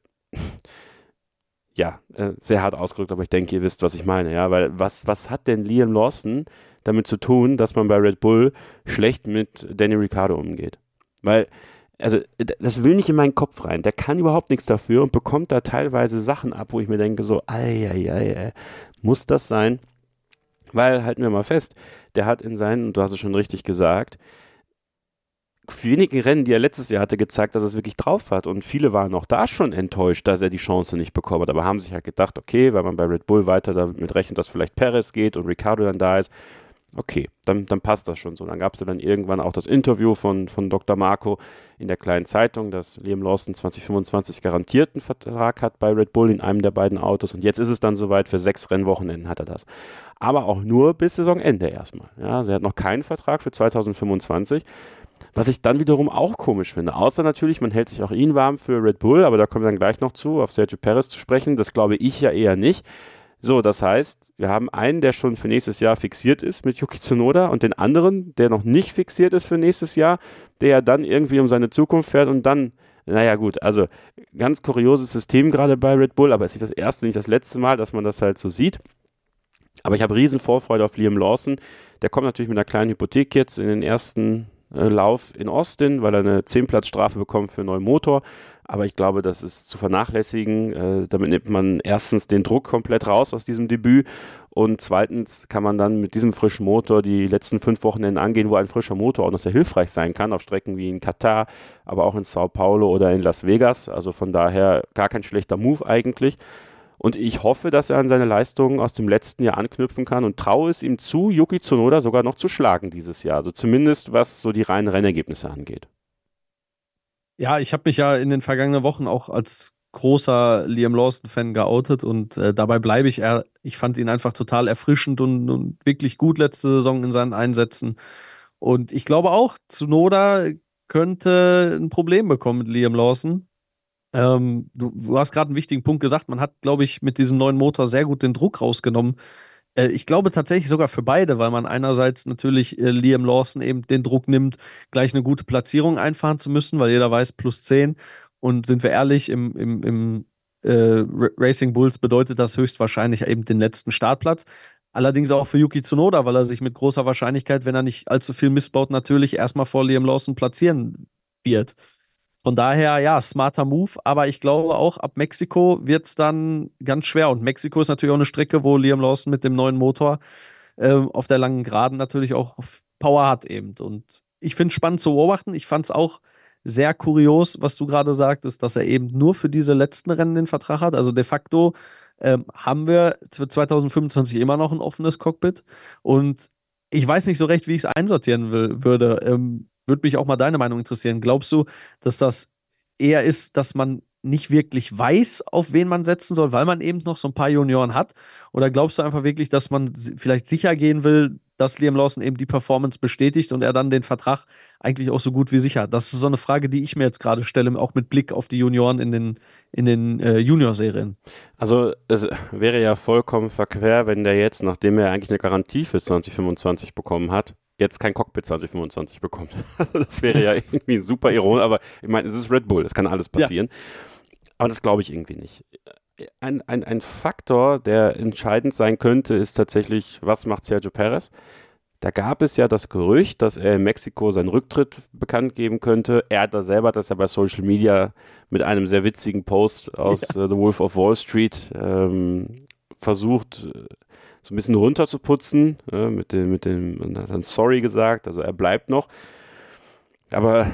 sehr hart ausgedrückt, aber ich denke, ihr wisst, was ich meine, ja, weil was hat denn Liam Lawson damit zu tun, dass man bei Red Bull schlecht mit Daniel Ricciardo umgeht? Weil, also, das will nicht in meinen Kopf rein, der kann überhaupt nichts dafür und bekommt da teilweise Sachen ab, wo ich mir denke, so, muss das sein? Weil, halten wir mal fest, der hat und du hast es schon richtig gesagt, wenigen Rennen, die er letztes Jahr hatte, gezeigt, dass er es wirklich drauf hat. Und viele waren auch da schon enttäuscht, dass er die Chance nicht bekommen hat. Aber haben sich halt gedacht, okay, weil man bei Red Bull weiter damit rechnet, dass vielleicht Perez geht und Ricciardo dann da ist, okay, dann passt das schon so. Dann gab es ja dann irgendwann auch das Interview von Dr. Marco in der kleinen Zeitung, dass Liam Lawson 2025 garantierten Vertrag hat bei Red Bull in einem der beiden Autos. Und jetzt ist es dann soweit, für 6 Rennwochenenden hat er das. Aber auch nur bis Saisonende erstmal. Ja, also er hat noch keinen Vertrag für 2025. Was ich dann wiederum auch komisch finde. Außer natürlich, man hält sich auch ihn warm für Red Bull, aber da kommen wir dann gleich noch zu, auf Sergio Perez zu sprechen. Das glaube ich ja eher nicht. So, das heißt, wir haben einen, der schon für nächstes Jahr fixiert ist mit Yuki Tsunoda und den anderen, der noch nicht fixiert ist für nächstes Jahr, der ja dann irgendwie um seine Zukunft fährt und dann, naja gut, also ganz kurioses System gerade bei Red Bull, aber es ist nicht das erste, nicht das letzte Mal, dass man das halt so sieht. Aber ich habe riesen Vorfreude auf Liam Lawson. Der kommt natürlich mit einer kleinen Hypothek jetzt in den ersten Lauf in Austin, weil er eine 10-Platz-Strafe bekommt für einen neuen Motor. Aber ich glaube, das ist zu vernachlässigen. Damit nimmt man erstens den Druck komplett raus aus diesem Debüt und zweitens kann man dann mit diesem frischen Motor die letzten 5 Wochenenden angehen, wo ein frischer Motor auch noch sehr hilfreich sein kann, auf Strecken wie in Katar, aber auch in Sao Paulo oder in Las Vegas. Also von daher gar kein schlechter Move eigentlich. Und ich hoffe, dass er an seine Leistungen aus dem letzten Jahr anknüpfen kann und traue es ihm zu, Yuki Tsunoda sogar noch zu schlagen dieses Jahr. Also zumindest was so die reinen Rennergebnisse angeht. Ja, ich habe mich ja in den vergangenen Wochen auch als großer Liam Lawson-Fan geoutet und dabei bleibe ich. Ich fand ihn einfach total erfrischend und wirklich gut letzte Saison in seinen Einsätzen. Und ich glaube auch, Tsunoda könnte ein Problem bekommen mit Liam Lawson. Du hast gerade einen wichtigen Punkt gesagt. Man hat, glaube ich, mit diesem neuen Motor sehr gut den Druck rausgenommen. Ich glaube tatsächlich sogar für beide, weil man einerseits natürlich Liam Lawson eben den Druck nimmt, gleich eine gute Platzierung einfahren zu müssen, weil jeder weiß, +10. Und sind wir ehrlich, im Racing Bulls bedeutet das höchstwahrscheinlich eben den letzten Startplatz. Allerdings auch für Yuki Tsunoda, weil er sich mit großer Wahrscheinlichkeit, wenn er nicht allzu viel missbaut, natürlich erstmal vor Liam Lawson platzieren wird. Von daher, ja, smarter Move, aber ich glaube auch, ab Mexiko wird es dann ganz schwer. Und Mexiko ist natürlich auch eine Strecke, wo Liam Lawson mit dem neuen Motor auf der langen Geraden natürlich auch Power hat eben. Und ich finde es spannend zu beobachten. Ich fand es auch sehr kurios, was du gerade sagtest, dass er eben nur für diese letzten Rennen den Vertrag hat. Also de facto haben wir für 2025 immer noch ein offenes Cockpit. Und ich weiß nicht so recht, wie ich es einsortieren würde. Würde mich auch mal deine Meinung interessieren. Glaubst du, dass das eher ist, dass man nicht wirklich weiß, auf wen man setzen soll, weil man eben noch so ein paar Junioren hat? Oder glaubst du einfach wirklich, dass man vielleicht sicher gehen will, dass Liam Lawson eben die Performance bestätigt und er dann den Vertrag eigentlich auch so gut wie sicher hat? Das ist so eine Frage, die ich mir jetzt gerade stelle, auch mit Blick auf die Junioren in den Junior-Serien. Also es wäre ja vollkommen verquer, wenn der jetzt, nachdem er eigentlich eine Garantie für 2025 bekommen hat, jetzt kein Cockpit 2025 bekommt. Das wäre ja irgendwie super ironisch, aber ich meine, es ist Red Bull, es kann alles passieren. Ja. Aber das glaube ich irgendwie nicht. Ein Faktor, der entscheidend sein könnte, ist tatsächlich, was macht Sergio Perez? Da gab es ja das Gerücht, dass er in Mexiko seinen Rücktritt bekannt geben könnte. Er hat das ja bei Social Media mit einem sehr witzigen Post aus The Wolf of Wall Street versucht, so ein bisschen runterzuputzen, mit dem, und hat dann sorry gesagt, also er bleibt noch. Aber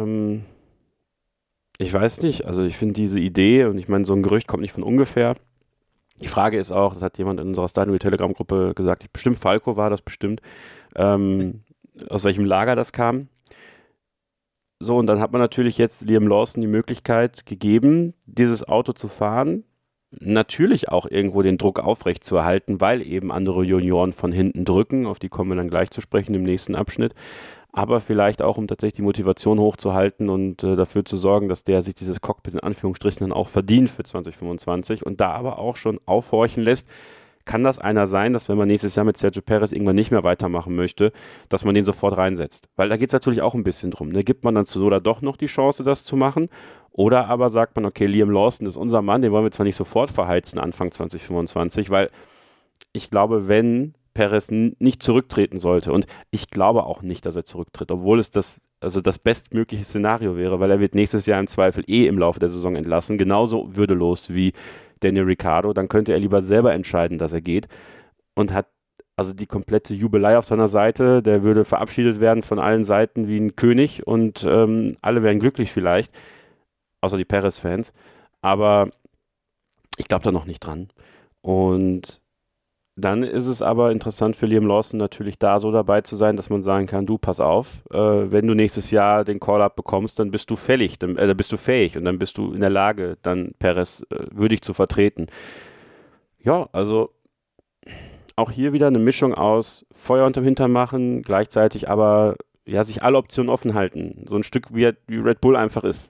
ich weiß nicht, also ich finde diese Idee, und ich meine, so ein Gerücht kommt nicht von ungefähr. Die Frage ist auch, das hat jemand in unserer Starting Telegram-Gruppe gesagt, bestimmt Falco war das bestimmt, aus welchem Lager das kam. So, und dann hat man natürlich jetzt Liam Lawson die Möglichkeit gegeben, dieses Auto zu fahren, natürlich auch irgendwo den Druck aufrechtzuerhalten, weil eben andere Junioren von hinten drücken, auf die kommen wir dann gleich zu sprechen im nächsten Abschnitt, aber vielleicht auch, um tatsächlich die Motivation hochzuhalten und dafür zu sorgen, dass der sich dieses Cockpit in Anführungsstrichen dann auch verdient für 2025 und da aber auch schon aufhorchen lässt. Kann das einer sein, dass wenn man nächstes Jahr mit Sergio Perez irgendwann nicht mehr weitermachen möchte, dass man den sofort reinsetzt? Weil da geht es natürlich auch ein bisschen drum. Ne? Gibt man dann Tsunoda doch noch die Chance, das zu machen? Oder aber sagt man, okay, Liam Lawson ist unser Mann, den wollen wir zwar nicht sofort verheizen Anfang 2025, weil ich glaube, wenn Perez nicht zurücktreten sollte, und ich glaube auch nicht, dass er zurücktritt, obwohl es das bestmögliche Szenario wäre, weil er wird nächstes Jahr im Zweifel im Laufe der Saison entlassen, genauso würdelos wie Daniel Ricciardo, dann könnte er lieber selber entscheiden, dass er geht und hat also die komplette Jubelei auf seiner Seite, der würde verabschiedet werden von allen Seiten wie ein König und alle wären glücklich vielleicht, außer die Perez-Fans, aber ich glaube da noch nicht dran. Und dann ist es aber interessant für Liam Lawson natürlich da so dabei zu sein, dass man sagen kann, du, pass auf, wenn du nächstes Jahr den Call-Up bekommst, dann bist du fähig und dann bist du in der Lage, dann Perez würdig zu vertreten. Ja, also auch hier wieder eine Mischung aus Feuer unterm Hintern machen, gleichzeitig aber ja sich alle Optionen offen halten. So ein Stück wie Red Bull einfach ist.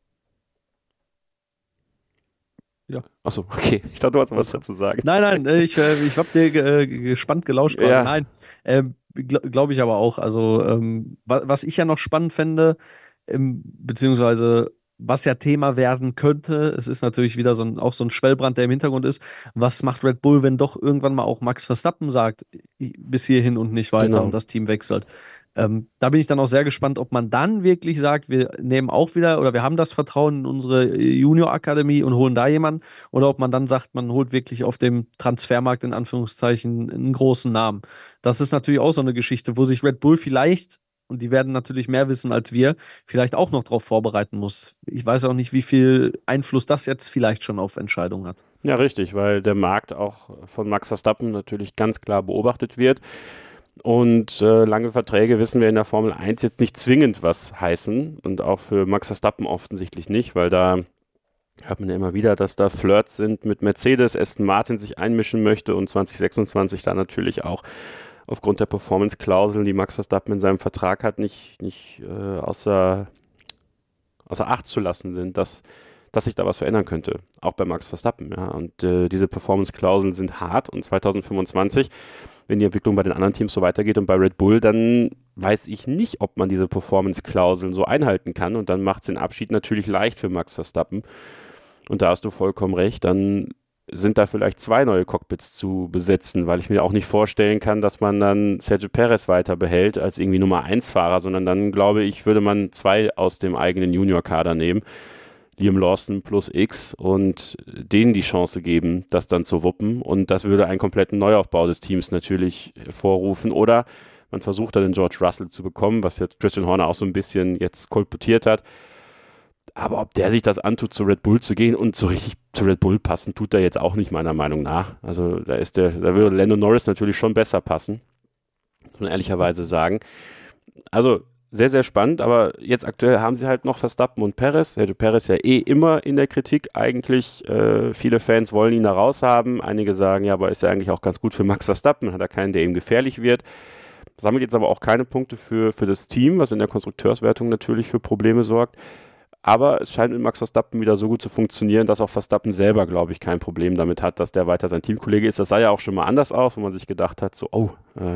Ja. Achso, okay. Ich dachte, du hast was dazu sagen. Nein, ich habe dir gespannt gelauscht quasi. Ja. Nein, glaube ich aber auch. Also, was ich ja noch spannend fände, beziehungsweise was ja Thema werden könnte, es ist natürlich wieder auch so ein Schwellbrand, der im Hintergrund ist. Was macht Red Bull, wenn doch irgendwann mal auch Max Verstappen sagt, bis hierhin und nicht weiter, Genau. und das Team wechselt? Da bin ich dann auch sehr gespannt, ob man dann wirklich sagt, wir nehmen auch wieder, oder wir haben das Vertrauen in unsere Junior-Akademie und holen da jemanden, oder ob man dann sagt, man holt wirklich auf dem Transfermarkt in Anführungszeichen einen großen Namen. Das ist natürlich auch so eine Geschichte, wo sich Red Bull vielleicht, und die werden natürlich mehr wissen als wir, vielleicht auch noch darauf vorbereiten muss. Ich weiß auch nicht, wie viel Einfluss das jetzt vielleicht schon auf Entscheidungen hat. Ja, richtig, weil der Markt auch von Max Verstappen natürlich ganz klar beobachtet wird. Und lange Verträge, wissen wir in der Formel 1 jetzt nicht zwingend was heißen. Und auch für Max Verstappen offensichtlich nicht, weil da hört man ja immer wieder, dass da Flirts sind mit Mercedes, Aston Martin sich einmischen möchte und 2026 da natürlich auch aufgrund der Performance-Klauseln, die Max Verstappen in seinem Vertrag hat, nicht außer Acht zu lassen sind, dass sich da was verändern könnte, auch bei Max Verstappen. Ja. Und diese Performance-Klauseln sind hart und 2025, wenn die Entwicklung bei den anderen Teams so weitergeht und bei Red Bull, dann weiß ich nicht, ob man diese Performance-Klauseln so einhalten kann, und dann macht es den Abschied natürlich leicht für Max Verstappen. Und da hast du vollkommen recht, dann sind da vielleicht 2 neue Cockpits zu besetzen, weil ich mir auch nicht vorstellen kann, dass man dann Sergio Perez weiter behält als irgendwie Nummer 1 Fahrer, sondern dann, glaube ich, würde man 2 aus dem eigenen Junior-Kader nehmen, Liam Lawson plus X, und denen die Chance geben, das dann zu wuppen, und das würde einen kompletten Neuaufbau des Teams natürlich hervorrufen. Oder man versucht dann den George Russell zu bekommen, was jetzt Christian Horner auch so ein bisschen jetzt kolportiert hat. Aber ob der sich das antut, zu Red Bull zu gehen und so richtig zu Red Bull passen, tut er jetzt auch nicht, meiner Meinung nach. Also da würde Lando Norris natürlich schon besser passen, muss man ehrlicherweise sagen. Also sehr, sehr spannend, aber jetzt aktuell haben sie halt noch Verstappen und Perez. Sergio Perez ja immer in der Kritik eigentlich. Viele Fans wollen ihn da raushaben. Einige sagen, ja, aber ist ja eigentlich auch ganz gut für Max Verstappen, hat er keinen, der ihm gefährlich wird. Sammelt jetzt aber auch keine Punkte für das Team, was in der Konstrukteurswertung natürlich für Probleme sorgt. Aber es scheint mit Max Verstappen wieder so gut zu funktionieren, dass auch Verstappen selber, glaube ich, kein Problem damit hat, dass der weiter sein Teamkollege ist. Das sah ja auch schon mal anders aus, wo man sich gedacht hat, so,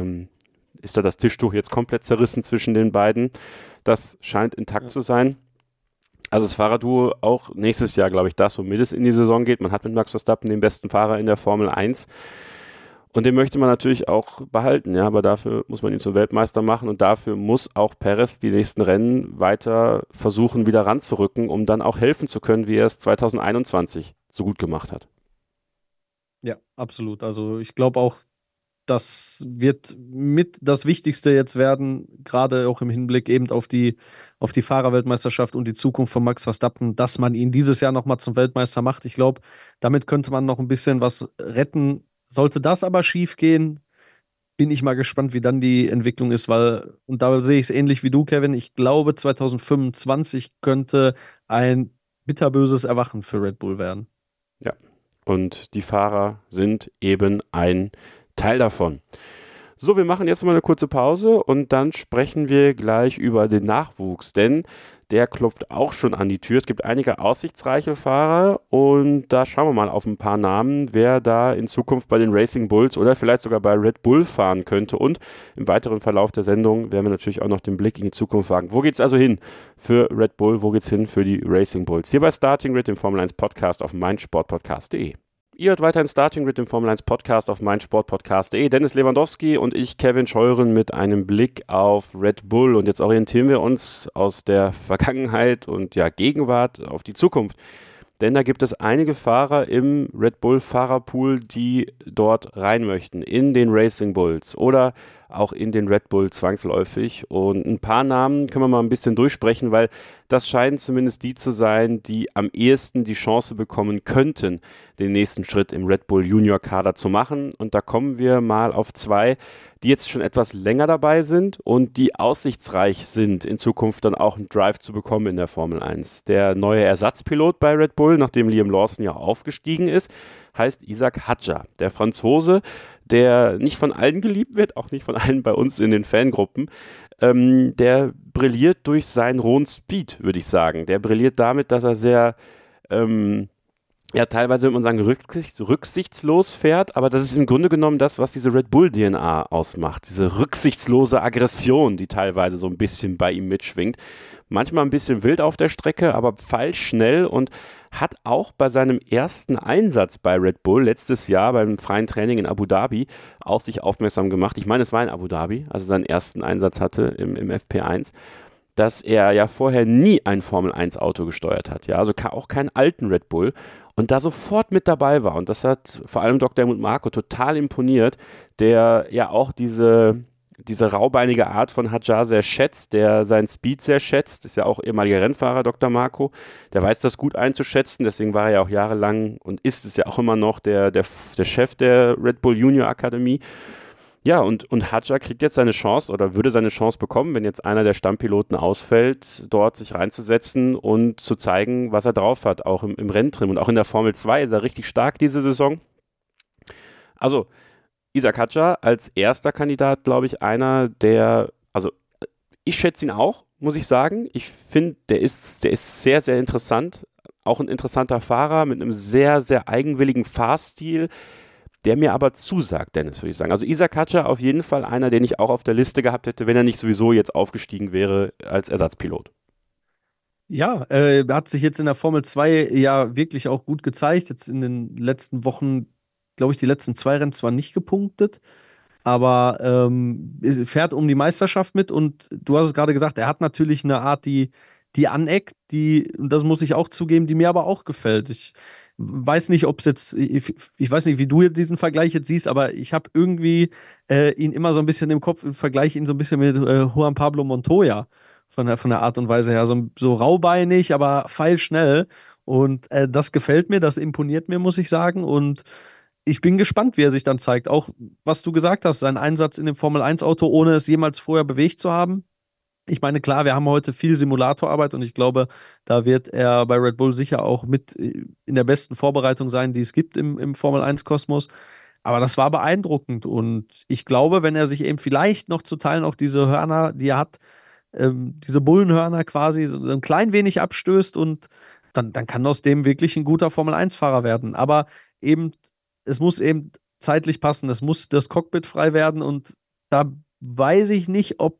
ist da das Tischtuch jetzt komplett zerrissen zwischen den beiden? Das scheint intakt zu sein. Also das Fahrerduo auch nächstes Jahr, glaube ich, das, womit es in die Saison geht. Man hat mit Max Verstappen den besten Fahrer in der Formel 1. Und den möchte man natürlich auch behalten, ja, aber dafür muss man ihn zum Weltmeister machen, und dafür muss auch Perez die nächsten Rennen weiter versuchen, wieder ranzurücken, um dann auch helfen zu können, wie er es 2021 so gut gemacht hat. Ja, absolut. Also ich glaube auch, das wird mit das Wichtigste jetzt werden, gerade auch im Hinblick eben auf die Fahrerweltmeisterschaft und die Zukunft von Max Verstappen, dass man ihn dieses Jahr nochmal zum Weltmeister macht. Ich glaube, damit könnte man noch ein bisschen was retten. Sollte das aber schief gehen, bin ich mal gespannt, wie dann die Entwicklung ist, weil, und da sehe ich es ähnlich wie du, Kevin, ich glaube, 2025 könnte ein bitterböses Erwachen für Red Bull werden. Ja, und die Fahrer sind eben ein Teil davon. So, wir machen jetzt mal eine kurze Pause und dann sprechen wir gleich über den Nachwuchs, denn der klopft auch schon an die Tür. Es gibt einige aussichtsreiche Fahrer und da schauen wir mal auf ein paar Namen, wer da in Zukunft bei den Racing Bulls oder vielleicht sogar bei Red Bull fahren könnte. Und im weiteren Verlauf der Sendung werden wir natürlich auch noch den Blick in die Zukunft wagen. Wo geht's also hin für Red Bull? Wo geht's hin für die Racing Bulls? Hier bei Starting Grid, dem Formel 1 Podcast auf meinsportpodcast.de. Ihr hört weiter in Starting Grid, dem Formel 1 Podcast auf meinsportpodcast.de. Dennis Lewandowski und ich, Kevin Scheuren, mit einem Blick auf Red Bull. Und jetzt orientieren wir uns aus der Vergangenheit und ja Gegenwart auf die Zukunft denn da gibt es einige Fahrer im Red Bull Fahrerpool, die dort rein möchten, in den Racing Bulls oder auch in den Red Bull zwangsläufig. Und ein paar Namen können wir mal ein bisschen durchsprechen, weil das scheinen zumindest die zu sein, die am ehesten die Chance bekommen könnten, den nächsten Schritt im Red Bull Junior Kader zu machen. Und da kommen wir mal auf zwei, die jetzt schon etwas länger dabei sind und die aussichtsreich sind, in Zukunft dann auch einen Drive zu bekommen in der Formel 1. Der neue Ersatzpilot bei Red Bull, nachdem Liam Lawson ja aufgestiegen ist, heißt Isack Hadjar, der Franzose, der nicht von allen geliebt wird, auch nicht von allen bei uns in den Fangruppen. Der brilliert durch seinen rohen Speed, würde ich sagen. Der brilliert damit, dass er sehr, teilweise würde man sagen, rücksichtslos fährt, aber das ist im Grunde genommen das, was diese Red Bull-DNA ausmacht. Diese rücksichtslose Aggression, die teilweise so ein bisschen bei ihm mitschwingt. Manchmal ein bisschen wild auf der Strecke, aber pfeilschnell und hat auch bei seinem ersten Einsatz bei Red Bull letztes Jahr beim freien Training in Abu Dhabi auf sich aufmerksam gemacht. Ich meine, es war in Abu Dhabi, als er seinen ersten Einsatz hatte im FP1, dass er ja vorher nie ein Formel-1-Auto gesteuert hat. Ja, also auch keinen alten Red Bull und da sofort mit dabei war. Und das hat vor allem Dr. Helmut Marko total imponiert, der ja auch diese raubeinige Art von Hadjar sehr schätzt, der seinen Speed sehr schätzt, ist ja auch ehemaliger Rennfahrer, Dr. Marko, der weiß das gut einzuschätzen, deswegen war er ja auch jahrelang und ist es ja auch immer noch der Chef der Red Bull Junior Akademie. Ja, und Hadjar kriegt jetzt seine Chance oder würde seine Chance bekommen, wenn jetzt einer der Stammpiloten ausfällt, dort sich reinzusetzen und zu zeigen, was er drauf hat, auch im Renntrim und auch in der Formel 2 ist er richtig stark diese Saison. Also, Isack Hadjar als erster Kandidat, glaube ich, einer, der, also ich schätze ihn auch, muss ich sagen. Ich finde, der ist sehr, sehr interessant. Auch ein interessanter Fahrer mit einem sehr, sehr eigenwilligen Fahrstil, der mir aber zusagt, Dennis, würde ich sagen. Also Isack Hadjar auf jeden Fall einer, den ich auch auf der Liste gehabt hätte, wenn er nicht sowieso jetzt aufgestiegen wäre als Ersatzpilot. Ja, hat sich jetzt in der Formel 2 ja wirklich auch gut gezeigt. Jetzt in den letzten Wochen, glaube ich, die letzten 2 Rennen zwar nicht gepunktet, aber fährt um die Meisterschaft mit und du hast es gerade gesagt, er hat natürlich eine Art, die aneckt, und das muss ich auch zugeben, die mir aber auch gefällt. Ich weiß nicht, ob es jetzt, ich weiß nicht, wie du diesen Vergleich jetzt siehst, aber ich habe irgendwie ihn immer so ein bisschen im Kopf, vergleiche ihn so ein bisschen mit Juan Pablo Montoya von der Art und Weise her, so raubeinig, aber pfeilschnell und das gefällt mir, das imponiert mir, muss ich sagen, und ich bin gespannt, wie er sich dann zeigt. Auch, was du gesagt hast, sein Einsatz in dem Formel-1-Auto, ohne es jemals vorher bewegt zu haben. Ich meine, klar, wir haben heute viel Simulatorarbeit und ich glaube, da wird er bei Red Bull sicher auch mit in der besten Vorbereitung sein, die es gibt im Formel-1-Kosmos. Aber das war beeindruckend und ich glaube, wenn er sich eben vielleicht noch zu Teilen auch diese Hörner, die er hat, diese Bullenhörner quasi so ein klein wenig abstößt und dann kann aus dem wirklich ein guter Formel-1-Fahrer werden. Aber eben es muss eben zeitlich passen, es muss das Cockpit frei werden und da weiß ich nicht, ob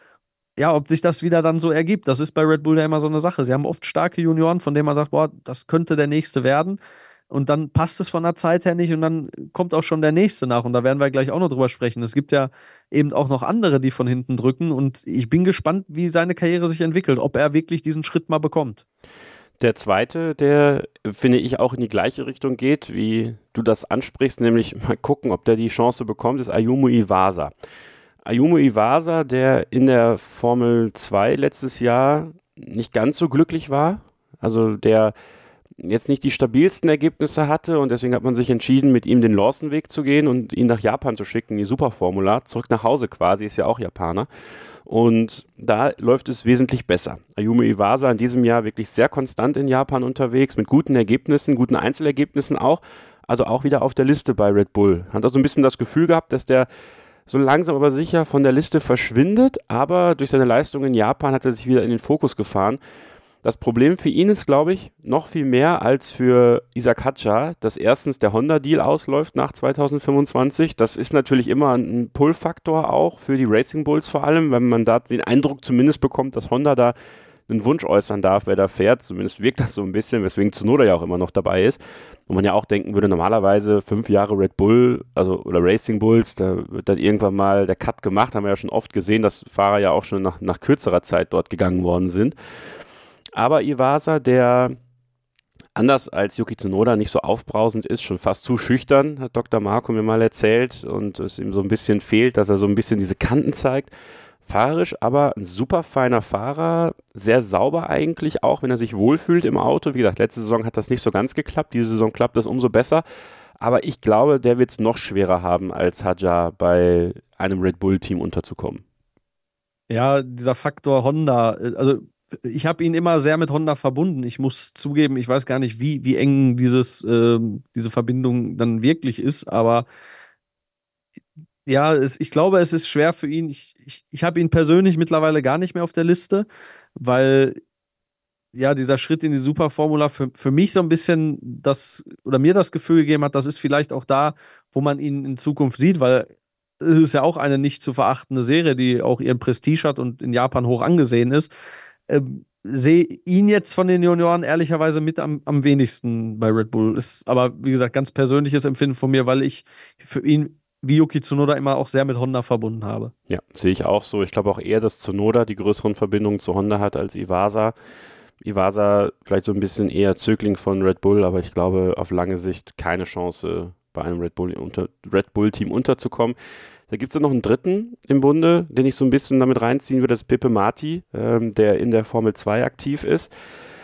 sich das wieder dann so ergibt. Das ist bei Red Bull ja immer so eine Sache. Sie haben oft starke Junioren, von denen man sagt, boah, das könnte der nächste werden und dann passt es von der Zeit her nicht und dann kommt auch schon der nächste nach und da werden wir gleich auch noch drüber sprechen. Es gibt ja eben auch noch andere, die von hinten drücken und ich bin gespannt, wie seine Karriere sich entwickelt, ob er wirklich diesen Schritt mal bekommt. Der zweite, der, finde ich, auch in die gleiche Richtung geht, wie du das ansprichst, nämlich mal gucken, ob der die Chance bekommt, ist Ayumu Iwasa. Ayumu Iwasa, der in der Formel 2 letztes Jahr nicht ganz so glücklich war, also der jetzt nicht die stabilsten Ergebnisse hatte und deswegen hat man sich entschieden, mit ihm den Lawson-Weg zu gehen und ihn nach Japan zu schicken, die Superformula, zurück nach Hause quasi, ist ja auch Japaner. Und da läuft es wesentlich besser. Ayumu Iwasa in diesem Jahr wirklich sehr konstant in Japan unterwegs, mit guten Ergebnissen, guten Einzelergebnissen auch, also auch wieder auf der Liste bei Red Bull. Hat also ein bisschen das Gefühl gehabt, dass der so langsam aber sicher von der Liste verschwindet, aber durch seine Leistung in Japan hat er sich wieder in den Fokus gefahren. Das Problem für ihn ist, glaube ich, noch viel mehr als für Isack Hadjar, dass erstens der Honda-Deal ausläuft nach 2025. Das ist natürlich immer ein Pull-Faktor auch für die Racing Bulls vor allem, wenn man da den Eindruck zumindest bekommt, dass Honda da einen Wunsch äußern darf, wer da fährt. Zumindest wirkt das so ein bisschen, weswegen Tsunoda ja auch immer noch dabei ist. Und man ja auch denken würde, normalerweise 5 Jahre Red Bull, oder Racing Bulls, da wird dann irgendwann mal der Cut gemacht. Haben wir ja schon oft gesehen, dass Fahrer ja auch schon nach kürzerer Zeit dort gegangen worden sind. Aber Iwasa, der anders als Yuki Tsunoda nicht so aufbrausend ist, schon fast zu schüchtern, hat Dr. Marco mir mal erzählt, und es ihm so ein bisschen fehlt, dass er so ein bisschen diese Kanten zeigt. Fahrerisch aber ein super feiner Fahrer, sehr sauber eigentlich, auch wenn er sich wohlfühlt im Auto. Wie gesagt, letzte Saison hat das nicht so ganz geklappt, diese Saison klappt das umso besser. Aber ich glaube, der wird es noch schwerer haben, als Hadjar bei einem Red Bull-Team unterzukommen. Ja, dieser Faktor Honda, also ich habe ihn immer sehr mit Honda verbunden. Ich muss zugeben, ich weiß gar nicht, wie eng diese Verbindung dann wirklich ist, aber ja, ich glaube, es ist schwer für ihn. Ich habe ihn persönlich mittlerweile gar nicht mehr auf der Liste, weil ja dieser Schritt in die Superformula für mich so ein bisschen mir das Gefühl gegeben hat, das ist vielleicht auch da, wo man ihn in Zukunft sieht, weil es ist ja auch eine nicht zu verachtende Serie, die auch ihren Prestige hat und in Japan hoch angesehen ist. Sehe ihn jetzt von den Junioren ehrlicherweise mit am wenigsten bei Red Bull. Ist aber, wie gesagt, ganz persönliches Empfinden von mir, weil ich für ihn wie Yuki Tsunoda immer auch sehr mit Honda verbunden habe. Ja, sehe ich auch so. Ich glaube auch eher, dass Tsunoda die größeren Verbindungen zu Honda hat als Iwasa. Iwasa vielleicht so ein bisschen eher Zögling von Red Bull, aber ich glaube auf lange Sicht keine Chance, bei einem Red Bull-Team unterzukommen. Da gibt es ja noch einen dritten im Bunde, den ich so ein bisschen damit reinziehen würde, das ist Pepe Marti, der in der Formel 2 aktiv ist.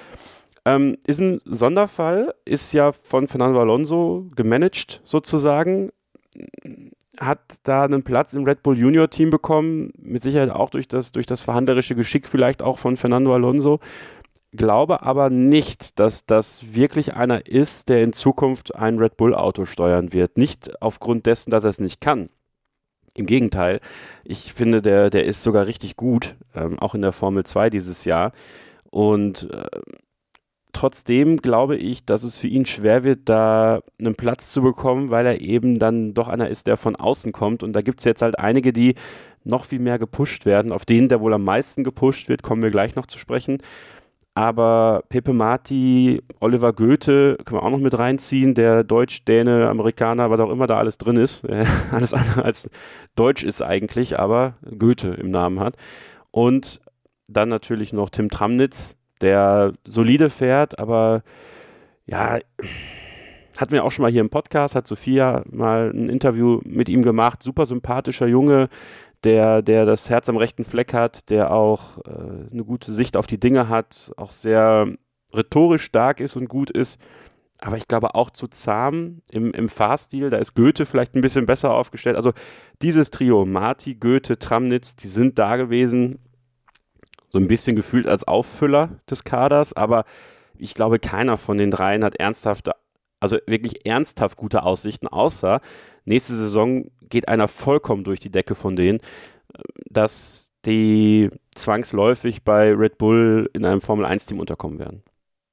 Ist ein Sonderfall, ist ja von Fernando Alonso gemanagt sozusagen, hat da einen Platz im Red Bull Junior Team bekommen, mit Sicherheit auch durch das verhandlerische Geschick vielleicht auch von Fernando Alonso. Glaube aber nicht, dass das wirklich einer ist, der in Zukunft ein Red Bull Auto steuern wird. Nicht aufgrund dessen, dass er es nicht kann. Im Gegenteil, ich finde, der ist sogar richtig gut, auch in der Formel 2 dieses Jahr. Und trotzdem glaube ich, dass es für ihn schwer wird, da einen Platz zu bekommen, weil er eben dann doch einer ist, der von außen kommt. Und da gibt es jetzt halt einige, die noch viel mehr gepusht werden. Auf den, der wohl am meisten gepusht wird, kommen wir gleich noch zu sprechen. Aber Pepe Marti, Oliver Goethe können wir auch noch mit reinziehen, der Deutsch, Däne, Amerikaner, was auch immer da alles drin ist. Alles andere als Deutsch ist eigentlich, aber Goethe im Namen hat. Und dann natürlich noch Tim Tramnitz, der solide fährt, aber ja, hatten wir auch schon mal hier im Podcast, hat Sophia mal ein Interview mit ihm gemacht, super sympathischer Junge, der das Herz am rechten Fleck hat, der auch eine gute Sicht auf die Dinge hat, auch sehr rhetorisch stark ist und gut ist, aber ich glaube auch zu zahm im Fahrstil, da ist Goethe vielleicht ein bisschen besser aufgestellt, also dieses Trio, Marti, Goethe, Tramnitz, die sind da gewesen, so ein bisschen gefühlt als Auffüller des Kaders, aber ich glaube, keiner von den dreien hat wirklich ernsthaft gute Aussichten, außer nächste Saison geht einer vollkommen durch die Decke von denen, dass die zwangsläufig bei Red Bull in einem Formel-1-Team unterkommen werden.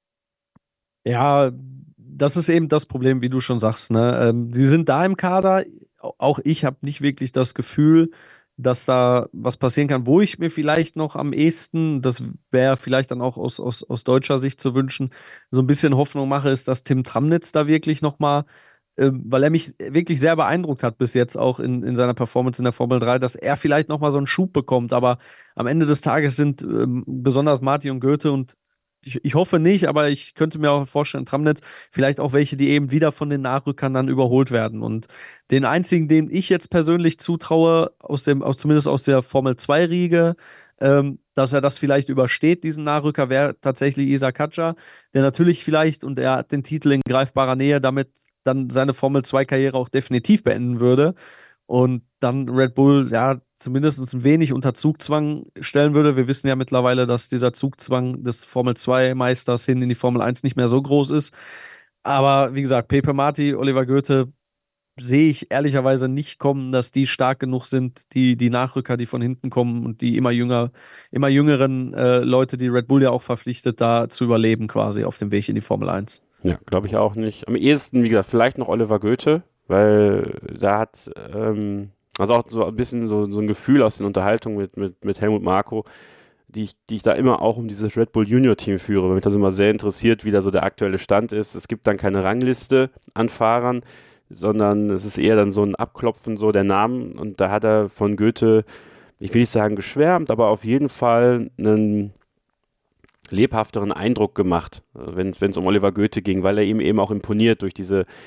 Ja, das ist eben das Problem, wie du schon sagst, ne? Sie sind da im Kader, auch ich habe nicht wirklich das Gefühl, dass da was passieren kann, wo ich mir vielleicht noch am ehesten, das wäre vielleicht dann auch aus deutscher Sicht zu wünschen, so ein bisschen Hoffnung mache, ist, dass Tim Tramnitz da wirklich nochmal, weil er mich wirklich sehr beeindruckt hat bis jetzt auch in seiner Performance in der Formel 3, dass er vielleicht nochmal so einen Schub bekommt, aber am Ende des Tages sind besonders Marti und Goethe und ich hoffe nicht, aber ich könnte mir auch vorstellen, Tramnitz, vielleicht auch welche, die eben wieder von den Nachrückern dann überholt werden. Und den einzigen, den ich jetzt persönlich zutraue, zumindest aus der Formel 2-Riege, dass er das vielleicht übersteht, diesen Nachrücker, wäre tatsächlich Isaac Hadjar, der natürlich vielleicht, und er hat den Titel in greifbarer Nähe, damit dann seine Formel 2-Karriere auch definitiv beenden würde. Und dann Red Bull, ja, zumindest ein wenig unter Zugzwang stellen würde. Wir wissen ja mittlerweile, dass dieser Zugzwang des Formel-2-Meisters hin in die Formel 1 nicht mehr so groß ist. Aber wie gesagt, Pepe Marti, Oliver Goethe sehe ich ehrlicherweise nicht kommen, dass die stark genug sind, die Nachrücker, die von hinten kommen und die immer jüngeren Leute, die Red Bull ja auch verpflichtet, da zu überleben quasi auf dem Weg in die Formel 1. Ja, glaube ich auch nicht. Am ehesten, wie gesagt, vielleicht noch Oliver Goethe, weil da hat also auch so ein bisschen so ein Gefühl aus den Unterhaltungen mit Helmut Marko, die ich da immer auch um dieses Red Bull Junior Team führe, weil mich das immer sehr interessiert, wie da so der aktuelle Stand ist. Es gibt dann keine Rangliste an Fahrern, sondern es ist eher dann so ein Abklopfen so der Namen und da hat er von Goethe, ich will nicht sagen geschwärmt, aber auf jeden Fall einen lebhafteren Eindruck gemacht, wenn es um Oliver Goethe ging, weil er ihm eben auch imponiert durch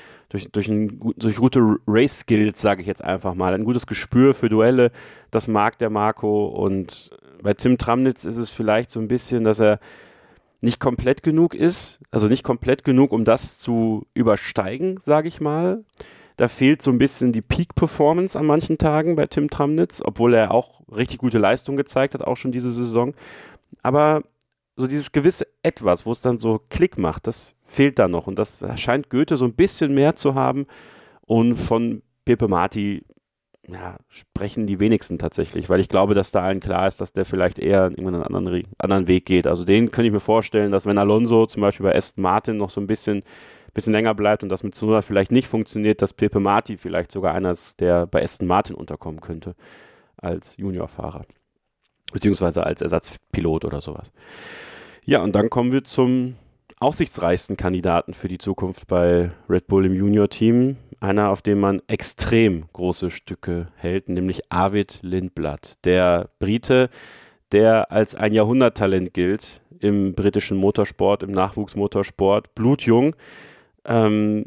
gute Race-Skills, sage ich jetzt einfach mal. Ein gutes Gespür für Duelle, das mag der Marco. Und bei Tim Tramnitz ist es vielleicht so ein bisschen, dass er nicht komplett genug ist, also nicht komplett genug, um das zu übersteigen, sage ich mal. Da fehlt so ein bisschen die Peak-Performance an manchen Tagen bei Tim Tramnitz, obwohl er auch richtig gute Leistung gezeigt hat, auch schon diese Saison. Aber so dieses gewisse Etwas, wo es dann so Klick macht, das fehlt da noch. Und das scheint Goethe so ein bisschen mehr zu haben. Und von Pepe Marti sprechen die wenigsten tatsächlich, weil ich glaube, dass da allen klar ist, dass der vielleicht eher irgendwann einen anderen Weg geht. Also den könnte ich mir vorstellen, dass wenn Alonso zum Beispiel bei Aston Martin noch so ein bisschen länger bleibt und das mit Tsunoda vielleicht nicht funktioniert, dass Pepe Marti vielleicht sogar einer ist, der bei Aston Martin unterkommen könnte als Juniorfahrer. Beziehungsweise als Ersatzpilot oder sowas. Ja, und dann kommen wir zum aussichtsreichsten Kandidaten für die Zukunft bei Red Bull im Junior-Team. Einer, auf den man extrem große Stücke hält, nämlich Arvid Lindblad. Der Brite, der als ein Jahrhunderttalent gilt im britischen Motorsport, im Nachwuchsmotorsport, blutjung. Wir haben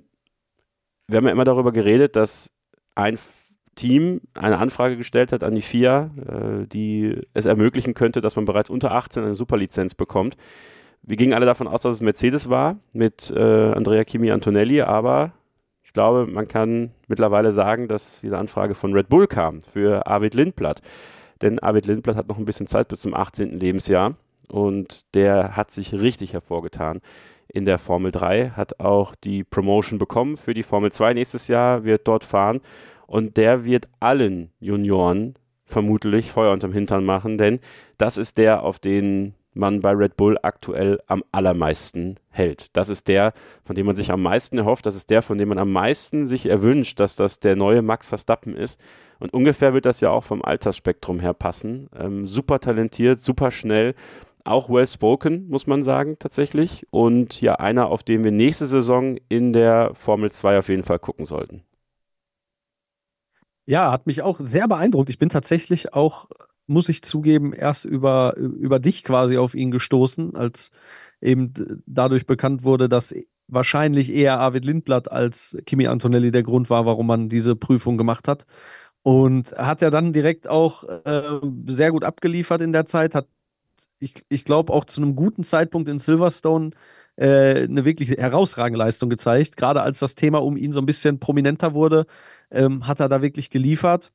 ja immer darüber geredet, dass ein Team eine Anfrage gestellt hat an die FIA, die es ermöglichen könnte, dass man bereits unter 18 eine Superlizenz bekommt. Wir gingen alle davon aus, dass es Mercedes war mit Andrea Kimi Antonelli, aber ich glaube, man kann mittlerweile sagen, dass diese Anfrage von Red Bull kam für Arvid Lindblad. Denn Arvid Lindblad hat noch ein bisschen Zeit bis zum 18. Lebensjahr und der hat sich richtig hervorgetan in der Formel 3, hat auch die Promotion bekommen für die Formel 2 nächstes Jahr, wird dort fahren. Und der wird allen Junioren vermutlich Feuer unterm Hintern machen, denn das ist der, auf den man bei Red Bull aktuell am allermeisten hält. Das ist der, von dem man sich am meisten erhofft. Das ist der, von dem man am meisten sich erwünscht, dass das der neue Max Verstappen ist. Und ungefähr wird das ja auch vom Altersspektrum her passen. Super talentiert, super schnell, auch well spoken, muss man sagen, tatsächlich. Und ja, einer, auf den wir nächste Saison in der Formel 2 auf jeden Fall gucken sollten. Ja, hat mich auch sehr beeindruckt. Ich bin tatsächlich auch, muss ich zugeben, erst über dich quasi auf ihn gestoßen, als eben dadurch bekannt wurde, dass wahrscheinlich eher Arvid Lindblad als Kimi Antonelli der Grund war, warum man diese Prüfung gemacht hat. Und hat ja dann direkt auch sehr gut abgeliefert in der Zeit, hat, ich glaube, auch zu einem guten Zeitpunkt in Silverstone eine wirklich herausragende Leistung gezeigt. Gerade als das Thema um ihn so ein bisschen prominenter wurde, hat er da wirklich geliefert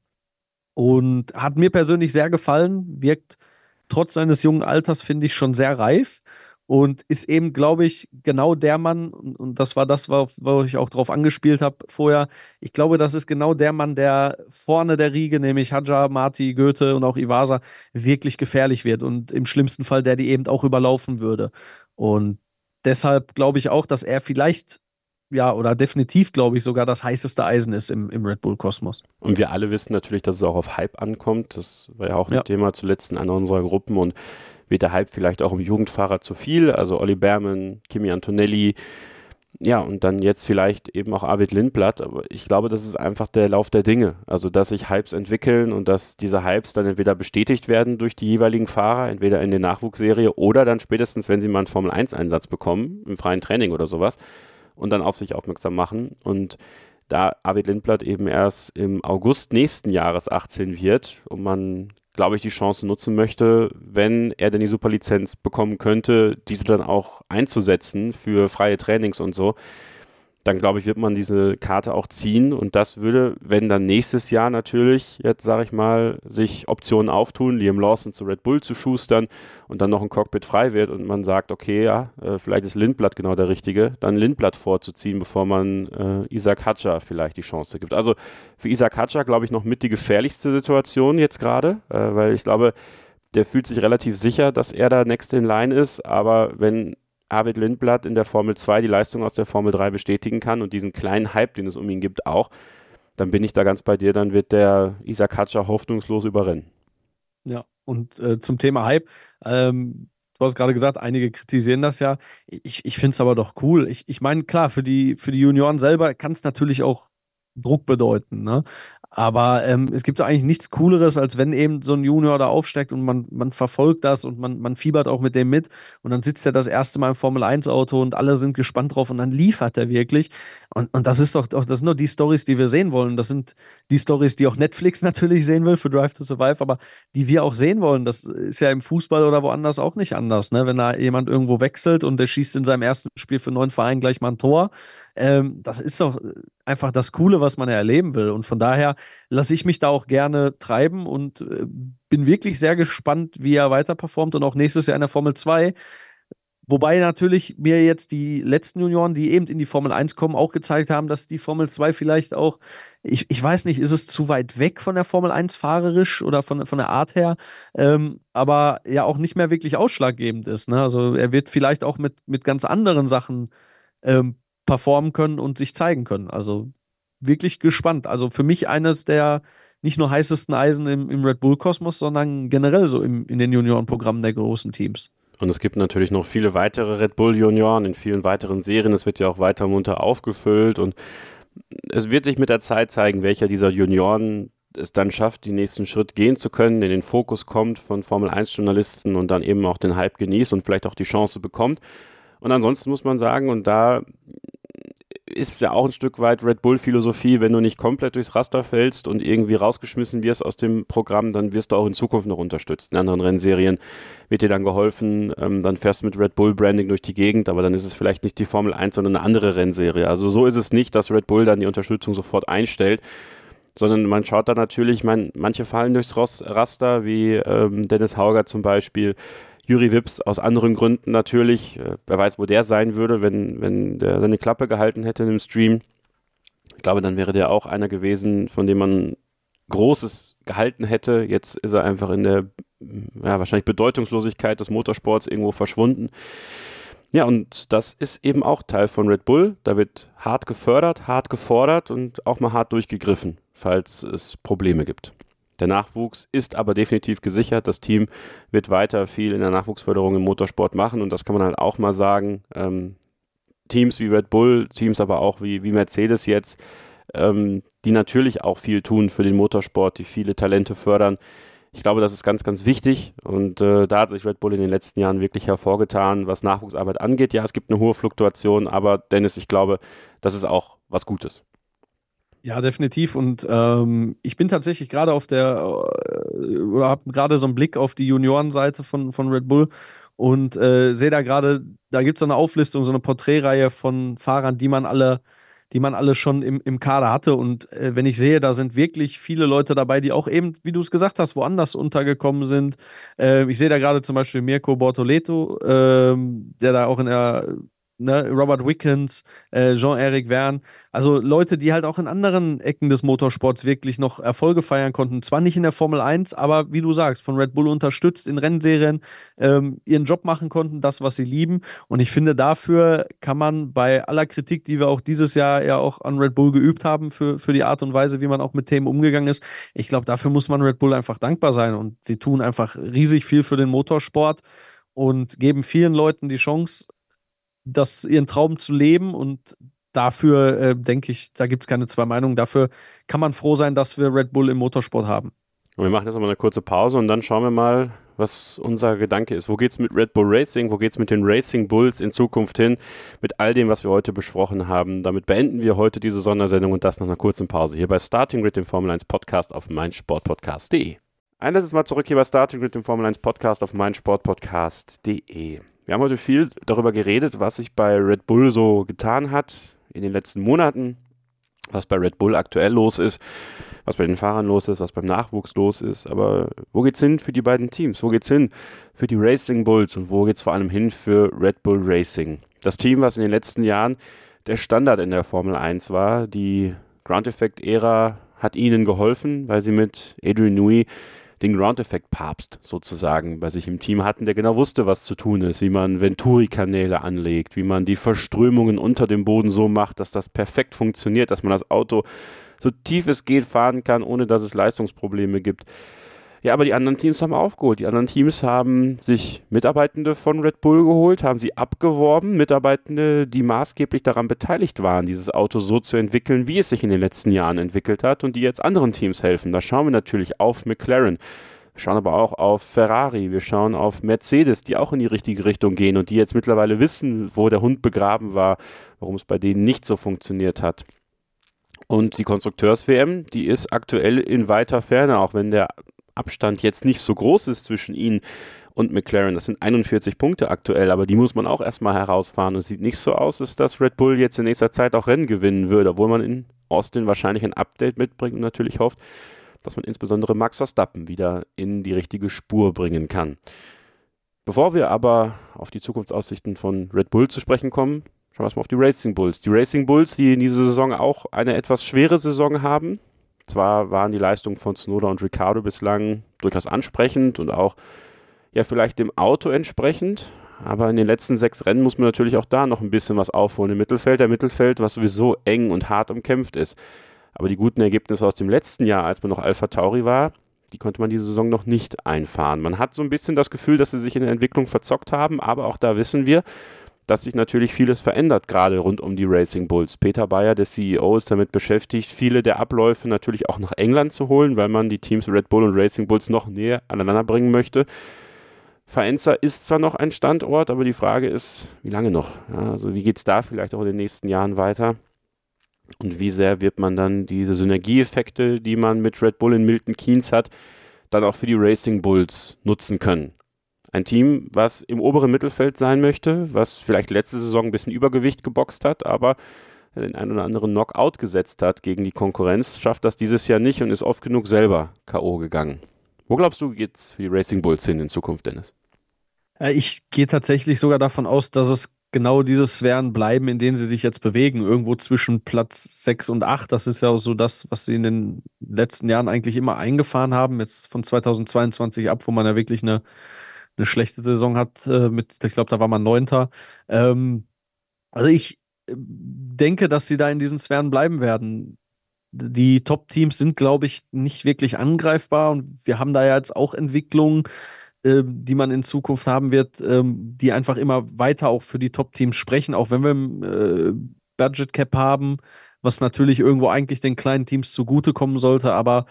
und hat mir persönlich sehr gefallen, wirkt trotz seines jungen Alters, finde ich, schon sehr reif und ist eben, glaube ich, genau der Mann, und das war das, wo ich auch drauf angespielt habe vorher, ich glaube, das ist genau der Mann, der vorne der Riege, nämlich Hadjar, Marti, Goethe und auch Iwasa, wirklich gefährlich wird und im schlimmsten Fall, der die eben auch überlaufen würde. Und deshalb glaube ich auch, dass er vielleicht, ja, oder definitiv, glaube ich, sogar das heißeste Eisen ist im Red Bull-Kosmos. Und wir alle wissen natürlich, dass es auch auf Hype ankommt. Das war ja auch ein Thema zuletzt in einer unserer Gruppen. Und wird der Hype vielleicht auch im Jugendfahrer zu viel? Also Olli Behrmann, Kimi Antonelli, ja, und dann jetzt vielleicht eben auch Arvid Lindblad. Aber ich glaube, das ist einfach der Lauf der Dinge. Also, dass sich Hypes entwickeln und dass diese Hypes dann entweder bestätigt werden durch die jeweiligen Fahrer, entweder in der Nachwuchsserie oder dann spätestens, wenn sie mal einen Formel-1-Einsatz bekommen, im freien Training oder sowas, und dann auf sich aufmerksam machen. Und da Arvid Lindblad eben erst im August nächsten Jahres 18 wird und man, glaube ich, die Chance nutzen möchte, wenn er denn die Superlizenz bekommen könnte, diese dann auch einzusetzen für freie Trainings und so, dann glaube ich, wird man diese Karte auch ziehen und das würde, wenn dann nächstes Jahr natürlich, jetzt sage ich mal, sich Optionen auftun, Liam Lawson zu Red Bull zu schustern und dann noch ein Cockpit frei wird und man sagt, okay, ja, vielleicht ist Lindblad genau der Richtige, dann Lindblad vorzuziehen, bevor man Isaac Hadjar vielleicht die Chance gibt. Also für Isaac Hadjar, glaube ich, noch mit die gefährlichste Situation jetzt gerade, weil ich glaube, der fühlt sich relativ sicher, dass er da next in line ist, aber wenn Arvid Lindblad in der Formel 2 die Leistung aus der Formel 3 bestätigen kann und diesen kleinen Hype, den es um ihn gibt, auch, dann bin ich da ganz bei dir, dann wird der Isaac Hadjar hoffnungslos überrennen. Ja, und zum Thema Hype, du hast gerade gesagt, einige kritisieren das ja. Ich finde es aber doch cool. Ich meine, klar, für die Junioren selber kann es natürlich auch Druck bedeuten, ne? Aber es gibt doch eigentlich nichts Cooleres, als wenn eben so ein Junior da aufsteigt und man verfolgt das und man fiebert auch mit dem mit und dann sitzt er das erste Mal im Formel-1-Auto und alle sind gespannt drauf und dann liefert er wirklich. Und das ist das sind doch die Storys, die wir sehen wollen. Das sind die Storys, die auch Netflix natürlich sehen will für Drive to Survive, aber die wir auch sehen wollen. Das ist ja im Fußball oder woanders auch nicht anders, ne? Wenn da jemand irgendwo wechselt und der schießt in seinem ersten Spiel für einen neuen Verein gleich mal ein Tor. Das ist doch einfach das Coole, was man ja erleben will. Und von daher lasse ich mich da auch gerne treiben und bin wirklich sehr gespannt, wie er weiter performt und auch nächstes Jahr in der Formel 2. Wobei natürlich mir jetzt die letzten Junioren, die eben in die Formel 1 kommen, auch gezeigt haben, dass die Formel 2 vielleicht auch, ich weiß nicht, ist es zu weit weg von der Formel 1 fahrerisch oder von der Art her, aber ja auch nicht mehr wirklich ausschlaggebend ist. Ne? Also er wird vielleicht auch mit ganz anderen Sachen performen können und sich zeigen können. Also wirklich gespannt. Also für mich eines der nicht nur heißesten Eisen im Red Bull-Kosmos, sondern generell so in den Juniorenprogrammen der großen Teams. Und es gibt natürlich noch viele weitere Red Bull Junioren in vielen weiteren Serien. Es wird ja auch weiter munter aufgefüllt und es wird sich mit der Zeit zeigen, welcher dieser Junioren es dann schafft, den nächsten Schritt gehen zu können, in den Fokus kommt von Formel-1-Journalisten und dann eben auch den Hype genießt und vielleicht auch die Chance bekommt. Und ansonsten muss man sagen, und da ist es ja auch ein Stück weit Red Bull-Philosophie, wenn du nicht komplett durchs Raster fällst und irgendwie rausgeschmissen wirst aus dem Programm, dann wirst du auch in Zukunft noch unterstützt. In anderen Rennserien wird dir dann geholfen, dann fährst du mit Red Bull-Branding durch die Gegend, aber dann ist es vielleicht nicht die Formel 1, sondern eine andere Rennserie. Also so ist es nicht, dass Red Bull dann die Unterstützung sofort einstellt, sondern man schaut da natürlich, manche fallen durchs Raster, wie Dennis Hauger zum Beispiel, Juri Vips aus anderen Gründen natürlich. Wer weiß, wo der sein würde, wenn der seine Klappe gehalten hätte im Stream. Ich glaube, dann wäre der auch einer gewesen, von dem man Großes gehalten hätte. Jetzt ist er einfach in der wahrscheinlich Bedeutungslosigkeit des Motorsports irgendwo verschwunden. Ja, und das ist eben auch Teil von Red Bull. Da wird hart gefördert, hart gefordert und auch mal hart durchgegriffen, falls es Probleme gibt. Der Nachwuchs ist aber definitiv gesichert. Das Team wird weiter viel in der Nachwuchsförderung im Motorsport machen und das kann man halt auch mal sagen. Teams wie Red Bull, Teams aber auch wie Mercedes jetzt, die natürlich auch viel tun für den Motorsport, die viele Talente fördern. Ich glaube, das ist ganz, ganz wichtig und da hat sich Red Bull in den letzten Jahren wirklich hervorgetan, was Nachwuchsarbeit angeht. Ja, es gibt eine hohe Fluktuation, aber Dennis, ich glaube, das ist auch was Gutes. Ja, definitiv. Und ich bin tatsächlich gerade oder habe gerade so einen Blick auf die Juniorenseite von Red Bull und sehe da gerade, da gibt es so eine Auflistung, so eine Porträtreihe von Fahrern, die man alle schon im Kader hatte. Und wenn ich sehe, da sind wirklich viele Leute dabei, die auch eben, wie du es gesagt hast, woanders untergekommen sind. Ich sehe da gerade zum Beispiel Mirko Bortoleto, der da auch in der Robert Wickens, Jean-Eric Verne, also Leute, die halt auch in anderen Ecken des Motorsports wirklich noch Erfolge feiern konnten. Zwar nicht in der Formel 1, aber wie du sagst, von Red Bull unterstützt in Rennserien, ihren Job machen konnten, das, was sie lieben. Und ich finde, dafür kann man bei aller Kritik, die wir auch dieses Jahr ja auch an Red Bull geübt haben, für die Art und Weise, wie man auch mit Themen umgegangen ist, ich glaube, dafür muss man Red Bull einfach dankbar sein. Und sie tun einfach riesig viel für den Motorsport und geben vielen Leuten die Chance, ihren Traum zu leben und dafür denke ich, da gibt es keine zwei Meinungen. Dafür kann man froh sein, dass wir Red Bull im Motorsport haben. Und wir machen jetzt mal eine kurze Pause und dann schauen wir mal, was unser Gedanke ist. Wo geht es mit Red Bull Racing? Wo geht es mit den Racing Bulls in Zukunft hin? Mit all dem, was wir heute besprochen haben. Damit beenden wir heute diese Sondersendung und das nach einer kurzen Pause hier bei Starting Grid, dem Formel 1 Podcast auf meinsportpodcast.de. Ein letztes Mal zurück hier bei Starting Grid, dem Formel 1 Podcast auf meinsportpodcast.de. Wir haben heute viel darüber geredet, was sich bei Red Bull so getan hat in den letzten Monaten, was bei Red Bull aktuell los ist, was bei den Fahrern los ist, was beim Nachwuchs los ist. Aber wo geht's hin für die beiden Teams? Wo geht's hin für die Racing Bulls und wo geht's vor allem hin für Red Bull Racing? Das Team, was in den letzten Jahren der Standard in der Formel 1 war, die Ground Effect-Ära hat ihnen geholfen, weil sie mit Adrian Newey den Ground-Effekt-Papst sozusagen bei sich im Team hatten, der genau wusste, was zu tun ist, wie man Venturi-Kanäle anlegt, wie man die Verströmungen unter dem Boden so macht, dass das perfekt funktioniert, dass man das Auto so tief es geht fahren kann, ohne dass es Leistungsprobleme gibt. Ja, aber die anderen Teams haben aufgeholt. Die anderen Teams haben sich Mitarbeitende von Red Bull geholt, haben sie abgeworben, Mitarbeitende, die maßgeblich daran beteiligt waren, dieses Auto so zu entwickeln, wie es sich in den letzten Jahren entwickelt hat und die jetzt anderen Teams helfen. Da schauen wir natürlich auf McLaren, wir schauen aber auch auf Ferrari, wir schauen auf Mercedes, die auch in die richtige Richtung gehen und die jetzt mittlerweile wissen, wo der Hund begraben war, warum es bei denen nicht so funktioniert hat. Und die Konstrukteurs-WM, die ist aktuell in weiter Ferne, auch wenn der Abstand jetzt nicht so groß ist zwischen ihnen und McLaren. Das sind 41 Punkte aktuell, aber die muss man auch erstmal herausfahren. Und es sieht nicht so aus, als dass Red Bull jetzt in nächster Zeit auch Rennen gewinnen würde, obwohl man in Austin wahrscheinlich ein Update mitbringt und natürlich hofft, dass man insbesondere Max Verstappen wieder in die richtige Spur bringen kann. Bevor wir aber auf die Zukunftsaussichten von Red Bull zu sprechen kommen, schauen wir erstmal auf die Racing Bulls. Die Racing Bulls, die in dieser Saison auch eine etwas schwere Saison haben. Zwar waren die Leistungen von Tsunoda und Ricciardo bislang durchaus ansprechend und auch ja vielleicht dem Auto entsprechend, aber in den letzten 6 Rennen muss man natürlich auch da noch ein bisschen was aufholen im Mittelfeld. Der Mittelfeld, was sowieso eng und hart umkämpft ist. Aber die guten Ergebnisse aus dem letzten Jahr, als man noch AlphaTauri war, die konnte man diese Saison noch nicht einfahren. Man hat so ein bisschen das Gefühl, dass sie sich in der Entwicklung verzockt haben, aber auch da wissen wir, dass sich natürlich vieles verändert, gerade rund um die Racing Bulls. Peter Bayer, der CEO, ist damit beschäftigt, viele der Abläufe natürlich auch nach England zu holen, weil man die Teams Red Bull und Racing Bulls noch näher aneinander bringen möchte. Faenza ist zwar noch ein Standort, aber die Frage ist, wie lange noch? Ja, also wie geht es da vielleicht auch in den nächsten Jahren weiter? Und wie sehr wird man dann diese Synergieeffekte, die man mit Red Bull in Milton Keynes hat, dann auch für die Racing Bulls nutzen können? Ein Team, was im oberen Mittelfeld sein möchte, was vielleicht letzte Saison ein bisschen Übergewicht geboxt hat, aber den einen oder anderen Knockout gesetzt hat gegen die Konkurrenz, schafft das dieses Jahr nicht und ist oft genug selber K.O. gegangen. Wo glaubst du, geht's für die Racing Bulls hin in Zukunft, Dennis? Ich gehe tatsächlich sogar davon aus, dass es genau diese Sphären bleiben, in denen sie sich jetzt bewegen. Irgendwo zwischen Platz 6 und 8. Das ist ja auch so das, was sie in den letzten Jahren eigentlich immer eingefahren haben. Jetzt von 2022 ab, wo man ja wirklich eine schlechte Saison hat, ich glaube, da war man 9. Also ich denke, dass sie da in diesen Sphären bleiben werden. Die Top-Teams sind, glaube ich, nicht wirklich angreifbar und wir haben da ja jetzt auch Entwicklungen, die man in Zukunft haben wird, die einfach immer weiter auch für die Top-Teams sprechen, auch wenn wir ein Budget Cap haben, was natürlich irgendwo eigentlich den kleinen Teams zugutekommen sollte, aber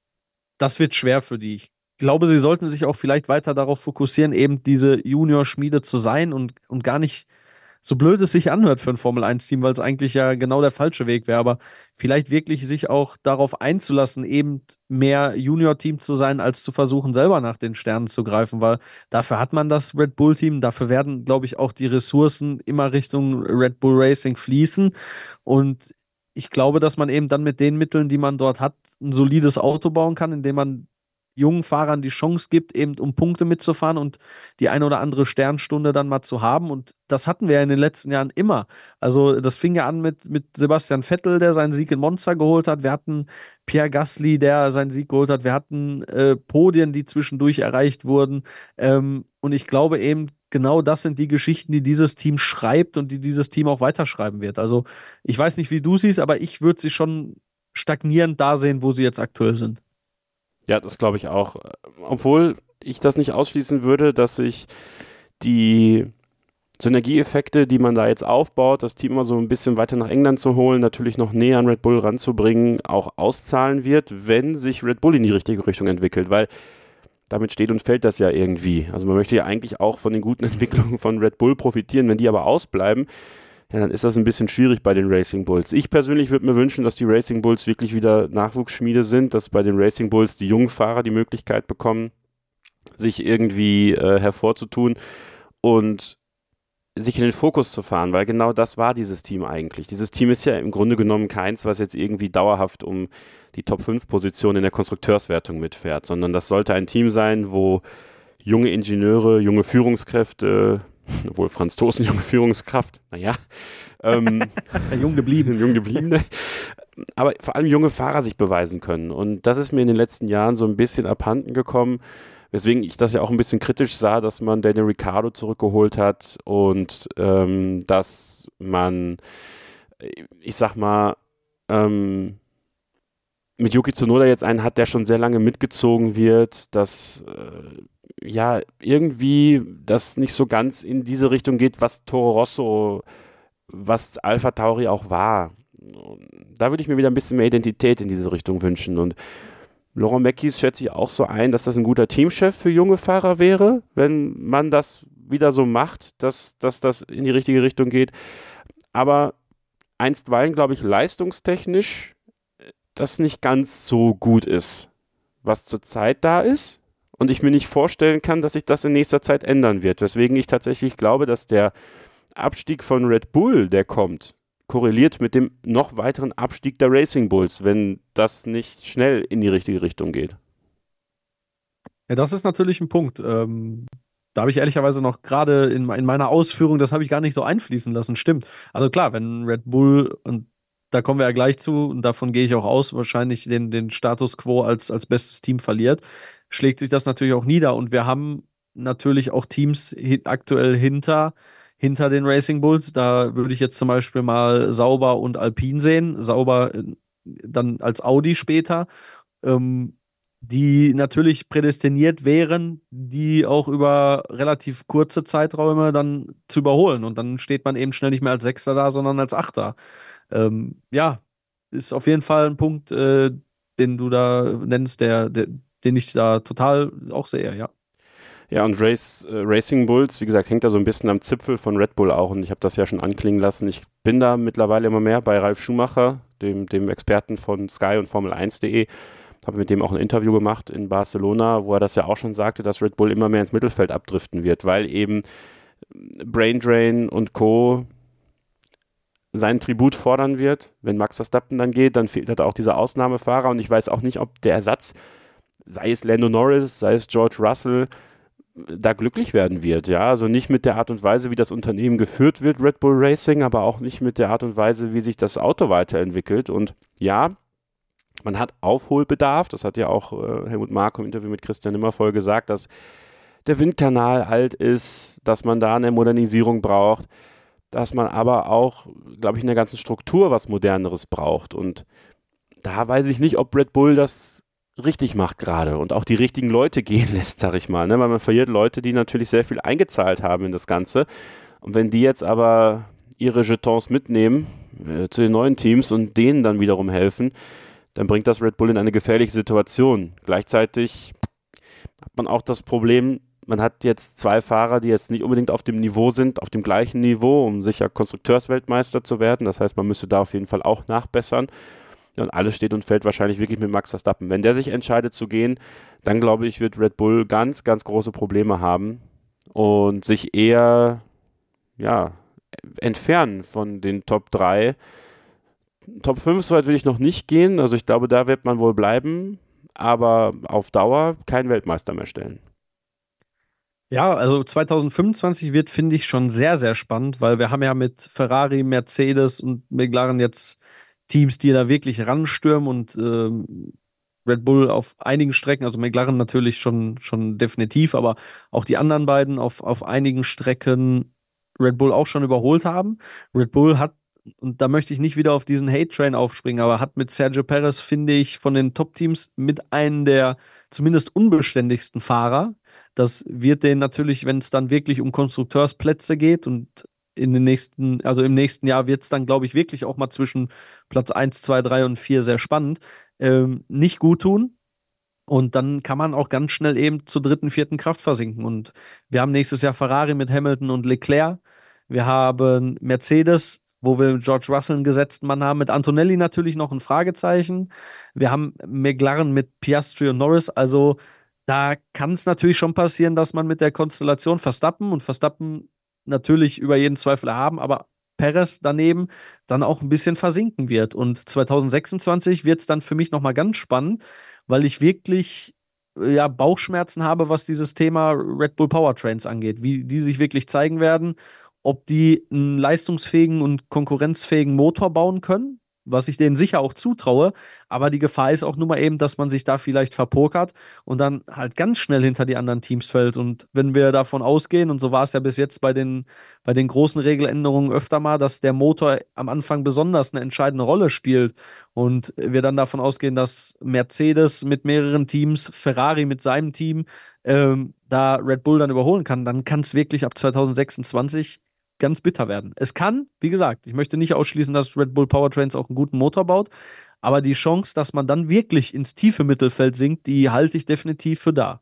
das wird schwer für die. Ich glaube, sie sollten sich auch vielleicht weiter darauf fokussieren, eben diese Junior-Schmiede zu sein und gar nicht, so blöd es sich anhört für ein Formel-1-Team, weil es eigentlich ja genau der falsche Weg wäre, aber vielleicht wirklich sich auch darauf einzulassen, eben mehr Junior-Team zu sein, als zu versuchen, selber nach den Sternen zu greifen, weil dafür hat man das Red Bull-Team, dafür werden, glaube ich, auch die Ressourcen immer Richtung Red Bull Racing fließen und ich glaube, dass man eben dann mit den Mitteln, die man dort hat, ein solides Auto bauen kann, indem man jungen Fahrern die Chance gibt, eben um Punkte mitzufahren und die eine oder andere Sternstunde dann mal zu haben. Und das hatten wir ja in den letzten Jahren immer. Also das fing ja an mit Sebastian Vettel, der seinen Sieg in Monza geholt hat. Wir hatten Pierre Gasly, der seinen Sieg geholt hat. Wir hatten Podien, die zwischendurch erreicht wurden. Und ich glaube eben, genau das sind die Geschichten, die dieses Team schreibt und die dieses Team auch weiterschreiben wird. Also ich weiß nicht, wie du siehst, aber ich würde sie schon stagnierend da sehen, wo sie jetzt aktuell sind. Ja, das glaube ich auch. Obwohl ich das nicht ausschließen würde, dass sich die Synergieeffekte, die man da jetzt aufbaut, das Team immer so ein bisschen weiter nach England zu holen, natürlich noch näher an Red Bull ranzubringen, auch auszahlen wird, wenn sich Red Bull in die richtige Richtung entwickelt, weil damit steht und fällt das ja irgendwie. Also man möchte ja eigentlich auch von den guten Entwicklungen von Red Bull profitieren, wenn die aber ausbleiben, ja, dann ist das ein bisschen schwierig bei den Racing Bulls. Ich persönlich würde mir wünschen, dass die Racing Bulls wirklich wieder Nachwuchsschmiede sind, dass bei den Racing Bulls die jungen Fahrer die Möglichkeit bekommen, sich irgendwie hervorzutun und sich in den Fokus zu fahren, weil genau das war dieses Team eigentlich. Dieses Team ist ja im Grunde genommen keins, was jetzt irgendwie dauerhaft um die Top-5-Position in der Konstrukteurswertung mitfährt, sondern das sollte ein Team sein, wo junge Ingenieure, junge Führungskräfte, obwohl Franz Toast eine junge Führungskraft, jung geblieben. Aber vor allem junge Fahrer sich beweisen können. Und das ist mir in den letzten Jahren so ein bisschen abhanden gekommen, weswegen ich das ja auch ein bisschen kritisch sah, dass man Daniel Ricciardo zurückgeholt hat und dass man, ich sag mal, mit Yuki Tsunoda jetzt einen hat, der schon sehr lange mitgezogen wird, dass ja irgendwie das nicht so ganz in diese Richtung geht, was Toro Rosso, was Alpha Tauri auch war. Da würde ich mir wieder ein bisschen mehr Identität in diese Richtung wünschen. Und Laurent Mekies schätze ich auch so ein, dass das ein guter Teamchef für junge Fahrer wäre, wenn man das wieder so macht, dass das in die richtige Richtung geht. Aber einstweilen, glaube ich, leistungstechnisch das nicht ganz so gut ist, was zurzeit da ist. Und ich mir nicht vorstellen kann, dass sich das in nächster Zeit ändern wird. Weswegen ich tatsächlich glaube, dass der Abstieg von Red Bull, der kommt, korreliert mit dem noch weiteren Abstieg der Racing Bulls, wenn das nicht schnell in die richtige Richtung geht. Ja, das ist natürlich ein Punkt. Da habe ich ehrlicherweise noch gerade in meiner Ausführung, das habe ich gar nicht so einfließen lassen. Stimmt. Also klar, wenn Red Bull, und da kommen wir ja gleich zu, und davon gehe ich auch aus, wahrscheinlich den Status quo als bestes Team verliert, schlägt sich das natürlich auch nieder. Und wir haben natürlich auch Teams aktuell hinter den Racing Bulls. Da würde ich jetzt zum Beispiel mal Sauber und Alpine sehen. Sauber dann als Audi später. Die natürlich prädestiniert wären, die auch über relativ kurze Zeiträume dann zu überholen. Und dann steht man eben schnell nicht mehr als Sechster da, sondern als Achter. Ja, ist auf jeden Fall ein Punkt, den du da nennst, den ich da total auch sehe, ja. Ja, und Racing Bulls, wie gesagt, hängt da so ein bisschen am Zipfel von Red Bull auch. Und ich habe das ja schon anklingen lassen. Ich bin da mittlerweile immer mehr bei Ralf Schumacher, dem Experten von Sky und Formel1.de. Habe mit dem auch ein Interview gemacht in Barcelona, wo er das ja auch schon sagte, dass Red Bull immer mehr ins Mittelfeld abdriften wird, weil eben Brain Drain und Co. seinen Tribut fordern wird. Wenn Max Verstappen dann geht, dann fehlt halt auch dieser Ausnahmefahrer und ich weiß auch nicht, ob der Ersatz, sei es Lando Norris, sei es George Russell, da glücklich werden wird. Ja, also nicht mit der Art und Weise, wie das Unternehmen geführt wird, Red Bull Racing, aber auch nicht mit der Art und Weise, wie sich das Auto weiterentwickelt. Und ja, man hat Aufholbedarf, das hat ja auch Helmut Marko im Interview mit Christian Nimmervoll gesagt, dass der Windkanal alt ist, dass man da eine Modernisierung braucht, dass man aber auch, glaube ich, in der ganzen Struktur was Moderneres braucht. Und da weiß ich nicht, ob Red Bull das richtig macht gerade und auch die richtigen Leute gehen lässt, sag ich mal, ne? Weil man verliert Leute, die natürlich sehr viel eingezahlt haben in das Ganze. Und wenn die jetzt aber ihre Jetons mitnehmen zu den neuen Teams und denen dann wiederum helfen, dann bringt das Red Bull in eine gefährliche Situation. Gleichzeitig hat man auch das Problem, man hat jetzt zwei Fahrer, die jetzt nicht unbedingt auf dem Niveau sind, auf dem gleichen Niveau, um sicher Konstrukteursweltmeister zu werden. Das heißt, man müsste da auf jeden Fall auch nachbessern. Ja, und alles steht und fällt wahrscheinlich wirklich mit Max Verstappen. Wenn der sich entscheidet zu gehen, dann glaube ich, wird Red Bull ganz, ganz große Probleme haben und sich eher entfernen von den Top 3. Top 5 so weit will ich noch nicht gehen. Also ich glaube, da wird man wohl bleiben, aber auf Dauer kein Weltmeister mehr stellen. Ja, also 2025 wird, finde ich, schon sehr, sehr spannend, weil wir haben ja mit Ferrari, Mercedes und McLaren jetzt Teams, die da wirklich ranstürmen und Red Bull auf einigen Strecken, also McLaren natürlich schon definitiv, aber auch die anderen beiden auf einigen Strecken Red Bull auch schon überholt haben. Red Bull hat, und da möchte ich nicht wieder auf diesen Hate-Train aufspringen, aber hat mit Sergio Perez, finde ich, von den Top-Teams mit einem der zumindest unbeständigsten Fahrer. Das wird denen natürlich, wenn es dann wirklich um Konstrukteursplätze geht und im nächsten Jahr wird es dann, glaube ich, wirklich auch mal zwischen Platz 1, 2, 3 und 4 sehr spannend, nicht gut tun. Und dann kann man auch ganz schnell eben zur dritten, vierten Kraft versinken. Und wir haben nächstes Jahr Ferrari mit Hamilton und Leclerc. Wir haben Mercedes, wo wir mit George Russell einen gesetzten Mann haben, mit Antonelli natürlich noch ein Fragezeichen. Wir haben McLaren mit Piastri und Norris. Also da kann es natürlich schon passieren, dass man mit der Konstellation Verstappen natürlich über jeden Zweifel erhaben, aber Perez daneben dann auch ein bisschen versinken wird. Und 2026 wird es dann für mich nochmal ganz spannend, weil ich wirklich Bauchschmerzen habe, was dieses Thema Red Bull Powertrains angeht, wie die sich wirklich zeigen werden, ob die einen leistungsfähigen und konkurrenzfähigen Motor bauen können, was ich denen sicher auch zutraue, aber die Gefahr ist auch nun mal eben, dass man sich da vielleicht verpokert und dann halt ganz schnell hinter die anderen Teams fällt. Und wenn wir davon ausgehen, und so war es ja bis jetzt bei den großen Regeländerungen öfter mal, dass der Motor am Anfang besonders eine entscheidende Rolle spielt und wir dann davon ausgehen, dass Mercedes mit mehreren Teams, Ferrari mit seinem Team, da Red Bull dann überholen kann, dann kann es wirklich ab 2026 ganz bitter werden. Es kann, wie gesagt, ich möchte nicht ausschließen, dass Red Bull Powertrains auch einen guten Motor baut, aber die Chance, dass man dann wirklich ins tiefe Mittelfeld sinkt, die halte ich definitiv für da.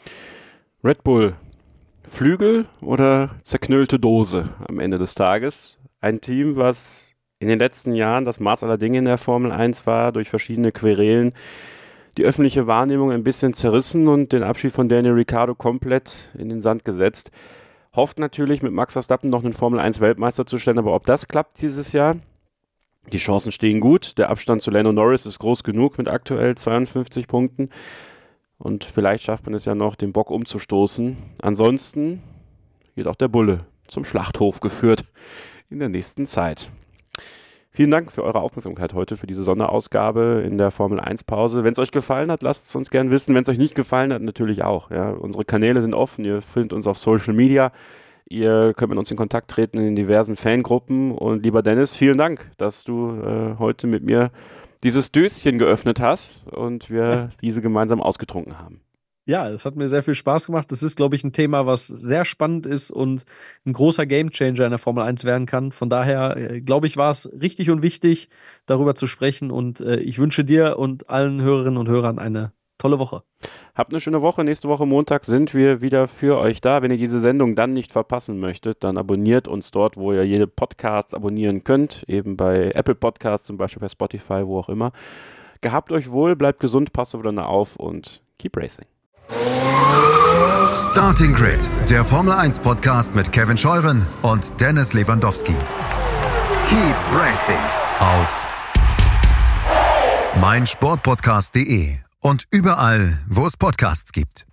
Red Bull, Flügel oder zerknüllte Dose am Ende des Tages? Ein Team, was in den letzten Jahren das Maß aller Dinge in der Formel 1 war, durch verschiedene Querelen die öffentliche Wahrnehmung ein bisschen zerrissen und den Abschied von Daniel Ricciardo komplett in den Sand gesetzt. Hofft natürlich, mit Max Verstappen noch einen Formel 1 Weltmeister zu stellen, aber ob das klappt dieses Jahr, die Chancen stehen gut. Der Abstand zu Lando Norris ist groß genug mit aktuell 52 Punkten und vielleicht schafft man es ja noch, den Bock umzustoßen. Ansonsten wird auch der Bulle zum Schlachthof geführt in der nächsten Zeit. Vielen Dank für eure Aufmerksamkeit heute, für diese Sonderausgabe in der Formel 1 Pause. Wenn es euch gefallen hat, lasst es uns gerne wissen. Wenn es euch nicht gefallen hat, natürlich auch. Ja. Unsere Kanäle sind offen, ihr findet uns auf Social Media. Ihr könnt mit uns in Kontakt treten in diversen Fangruppen. Und lieber Dennis, vielen Dank, dass du heute mit mir dieses Döschen geöffnet hast und wir diese gemeinsam ausgetrunken haben. Ja, es hat mir sehr viel Spaß gemacht. Das ist, glaube ich, ein Thema, was sehr spannend ist und ein großer Gamechanger in der Formel 1 werden kann. Von daher, glaube ich, war es richtig und wichtig, darüber zu sprechen. Und ich wünsche dir und allen Hörerinnen und Hörern eine tolle Woche. Habt eine schöne Woche. Nächste Woche Montag sind wir wieder für euch da. Wenn ihr diese Sendung dann nicht verpassen möchtet, dann abonniert uns dort, wo ihr jede Podcasts abonnieren könnt. Eben bei Apple Podcasts, zum Beispiel bei Spotify, wo auch immer. Gehabt euch wohl, bleibt gesund, passt aufeinander auf und keep racing. Starting Grid, der Formel 1 Podcast mit Kevin Scheuren und Dennis Lewandowski. Keep racing auf meinsportpodcast.de und überall, wo es Podcasts gibt.